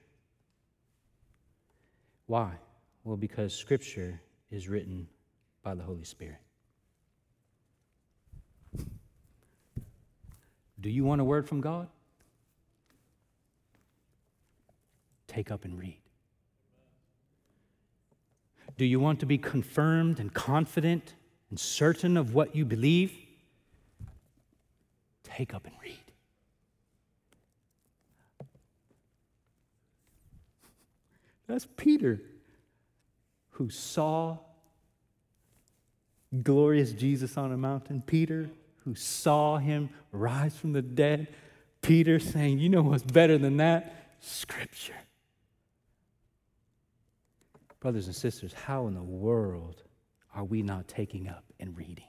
Why? Well, because Scripture is written by the Holy Spirit. Do you want a word from God? Take up and read. Do you want to be confirmed and confident and certain of what you believe? Take up and read. That's Peter, who saw glorious Jesus on a mountain. Peter, who saw him rise from the dead. Peter saying, you know what's better than that? Scripture. Brothers and sisters, how in the world are we not taking up and reading?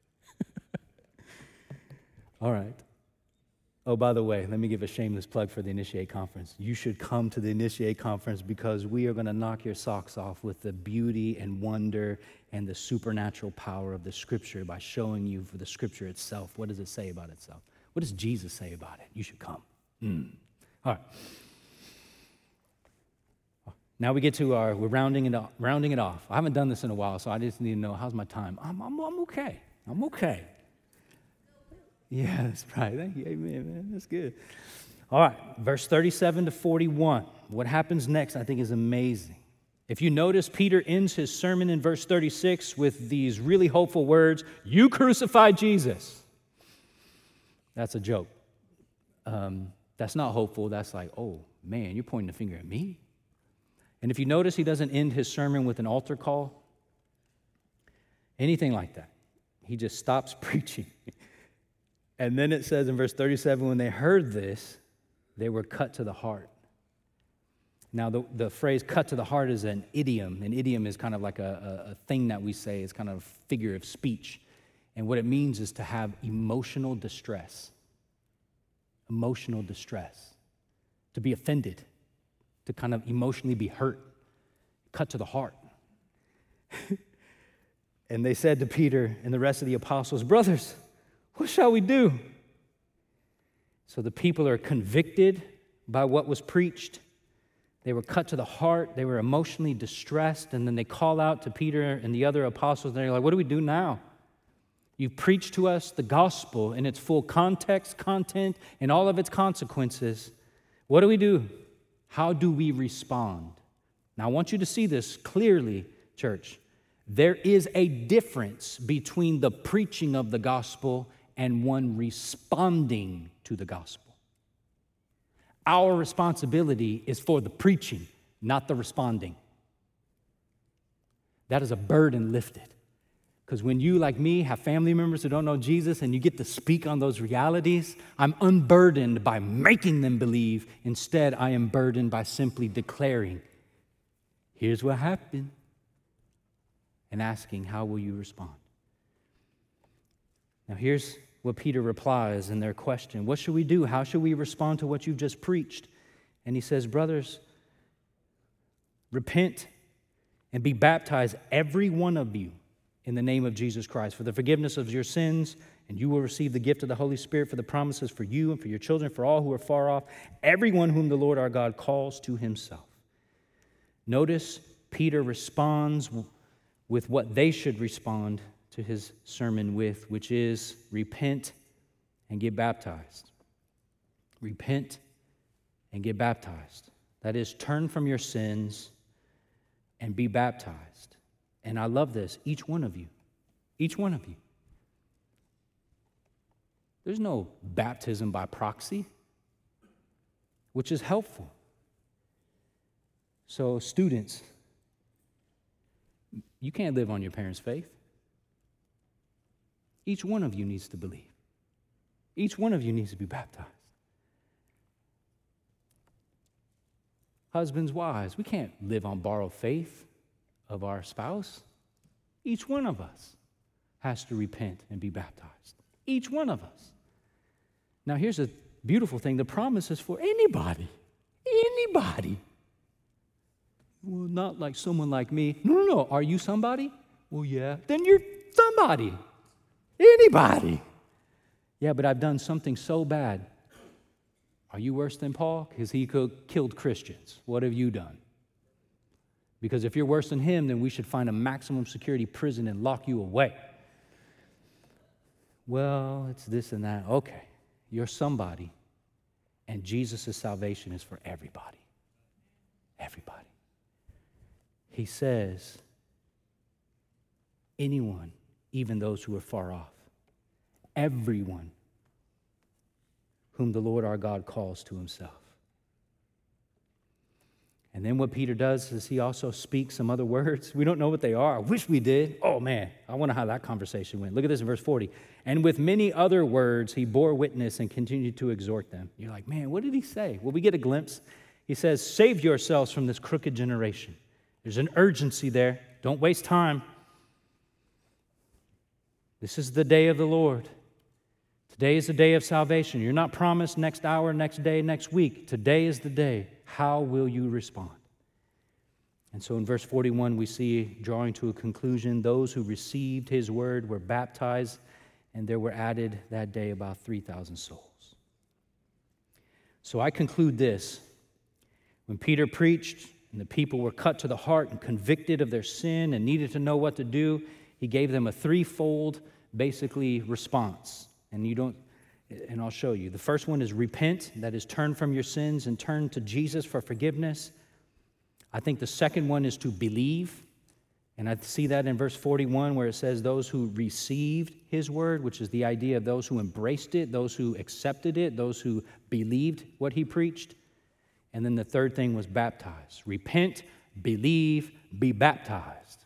All right. Oh, by the way, let me give a shameless plug for the Initiate Conference. You should come to the Initiate Conference because we are going to knock your socks off with the beauty and wonder and the supernatural power of the Scripture by showing you for the Scripture itself. What does it say about itself? What does Jesus say about it? You should come. All right. Now we get to we're rounding it off. I haven't done this in a while, so I just need to know, how's my time? I'm okay. I'm okay. Yeah, that's right. Thank you. Amen, man. That's good. All right, verse 37 to 41. What happens next, I think, is amazing. If you notice, Peter ends his sermon in verse 36 with these really hopeful words, you crucified Jesus. That's a joke. That's not hopeful. That's like, oh, man, you're pointing the finger at me? And if you notice, he doesn't end his sermon with an altar call, anything like that. He just stops preaching. And then it says in verse 37, when they heard this, they were cut to the heart. Now, the phrase cut to the heart is an idiom. An idiom is kind of like a thing that we say. It's kind of a figure of speech. And what it means is to have emotional distress. Emotional distress. To be offended. To kind of emotionally be hurt. Cut to the heart. And they said to Peter and the rest of the apostles, brothers, what shall we do? So the people are convicted by what was preached. They were cut to the heart. They were emotionally distressed. And then they call out to Peter and the other apostles. And they're like, what do we do now? You've preached to us the gospel in its full context, content, and all of its consequences. What do we do? How do we respond? Now, I want you to see this clearly, church. There is a difference between the preaching of the gospel and one responding to the gospel. Our responsibility is for the preaching, not the responding. That is a burden lifted. Because when you, like me, have family members who don't know Jesus and you get to speak on those realities, I'm unburdened by making them believe. Instead, I am burdened by simply declaring, here's what happened, and asking, how will you respond? Now, here's what Peter replies in their question. What should we do? How should we respond to what you've just preached? And he says, brothers, repent and be baptized, every one of you, in the name of Jesus Christ, for the forgiveness of your sins, and you will receive the gift of the Holy Spirit, for the promises for you and for your children, for all who are far off, everyone whom the Lord our God calls to himself. Notice Peter responds with what they should respond to his sermon with, which is repent and get baptized. Repent and get baptized. That is, turn from your sins and be baptized. And I love this, each one of you. There's no baptism by proxy. which is helpful. So, students, you can't live on your parents' faith. Each one of you needs to believe. Each one of you needs to be baptized. Husbands, wives, we can't live on borrowed faith of our spouse. Each one of us has to repent and be baptized. Each one of us. Now, here's a beautiful thing. The promise is for anybody. Anybody. Well, not like someone like me. No. Are you somebody? Well, yeah. Then you're somebody. Anybody. Yeah, but I've done something so bad. Are you worse than Paul? Because he killed Christians. What have you done? Because if you're worse than him, then we should find a maximum security prison and lock you away. Well, it's this and that. Okay, you're somebody, and Jesus' salvation is for everybody. Everybody. He says, anyone, even those who are far off, everyone whom the Lord our God calls to himself. And then what Peter does is he also speaks some other words. We don't know what they are. I wish we did. Oh, man, I wonder how that conversation went. Look at this in verse 40. And with many other words, he bore witness and continued to exhort them. You're like, man, what did he say? Well, we get a glimpse. He says, save yourselves from this crooked generation. There's an urgency there. Don't waste time. This is the day of the Lord. Today is the day of salvation. You're not promised next hour, next day, next week. Today is the day. How will you respond? And so in verse 41, we see, drawing to a conclusion, those who received his word were baptized, and there were added that day about 3,000 souls. So I conclude this. When Peter preached and the people were cut to the heart and convicted of their sin and needed to know what to do, he gave them a threefold, basically, response. And I'll show you. The first one is repent, that is turn from your sins and turn to Jesus for forgiveness. I think the second one is to believe, and I see that in verse 41 where it says those who received his word, which is the idea of those who embraced it, those who accepted it, those who believed what he preached. And then the third thing was baptize. Repent, believe, be baptized.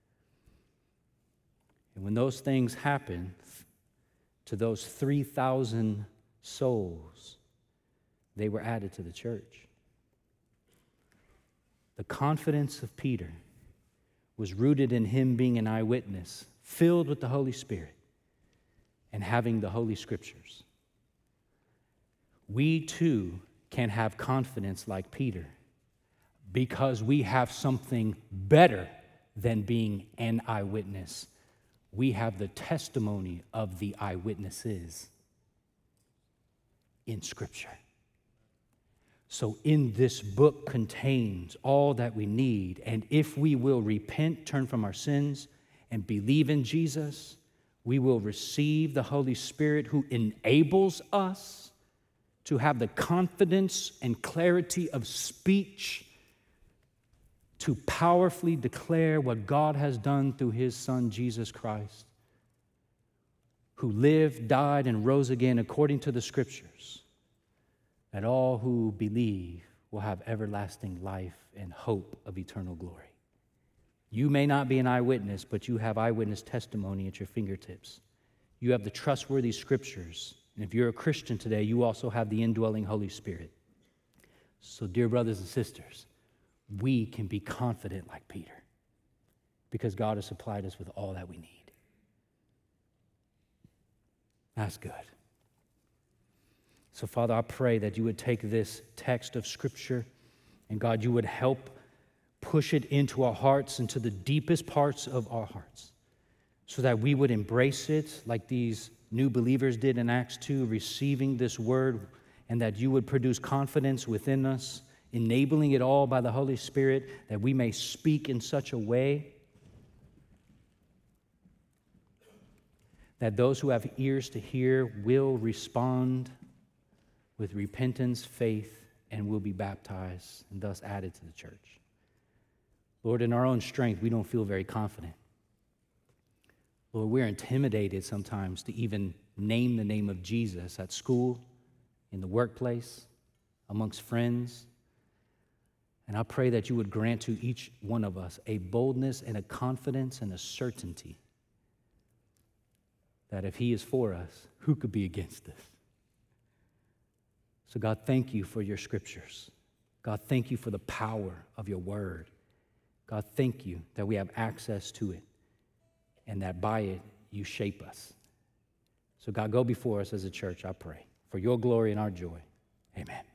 And when those things happen, to those 3,000 souls, they were added to the church. The confidence of Peter was rooted in him being an eyewitness, filled with the Holy Spirit, and having the Holy Scriptures. We too can have confidence like Peter because we have something better than being an eyewitness. We have the testimony of the eyewitnesses in Scripture. So in this book contains all that we need, and if we will repent, turn from our sins, and believe in Jesus, we will receive the Holy Spirit who enables us to have the confidence and clarity of speech to powerfully declare what God has done through his Son, Jesus Christ, who lived, died, and rose again according to the Scriptures, that all who believe will have everlasting life and hope of eternal glory. You may not be an eyewitness, but you have eyewitness testimony at your fingertips. You have the trustworthy Scriptures. And if you're a Christian today, you also have the indwelling Holy Spirit. So, dear brothers and sisters, we can be confident like Peter because God has supplied us with all that we need. That's good. So, Father, I pray that you would take this text of Scripture and, God, you would help push it into our hearts, into the deepest parts of our hearts, so that we would embrace it like these new believers did in Acts 2, receiving this word, and that you would produce confidence within us, enabling it all by the Holy Spirit, that we may speak in such a way that those who have ears to hear will respond with repentance, faith, and will be baptized and thus added to the church. Lord, in our own strength, we don't feel very confident. Lord, we're intimidated sometimes to even name the name of Jesus at school, in the workplace, amongst friends. And I pray that you would grant to each one of us a boldness and a confidence and a certainty that if he is for us, who could be against us? So God, thank you for your scriptures. God, thank you for the power of your word. God, thank you that we have access to it and that by it you shape us. So God, go before us as a church, I pray, for your glory and our joy. Amen.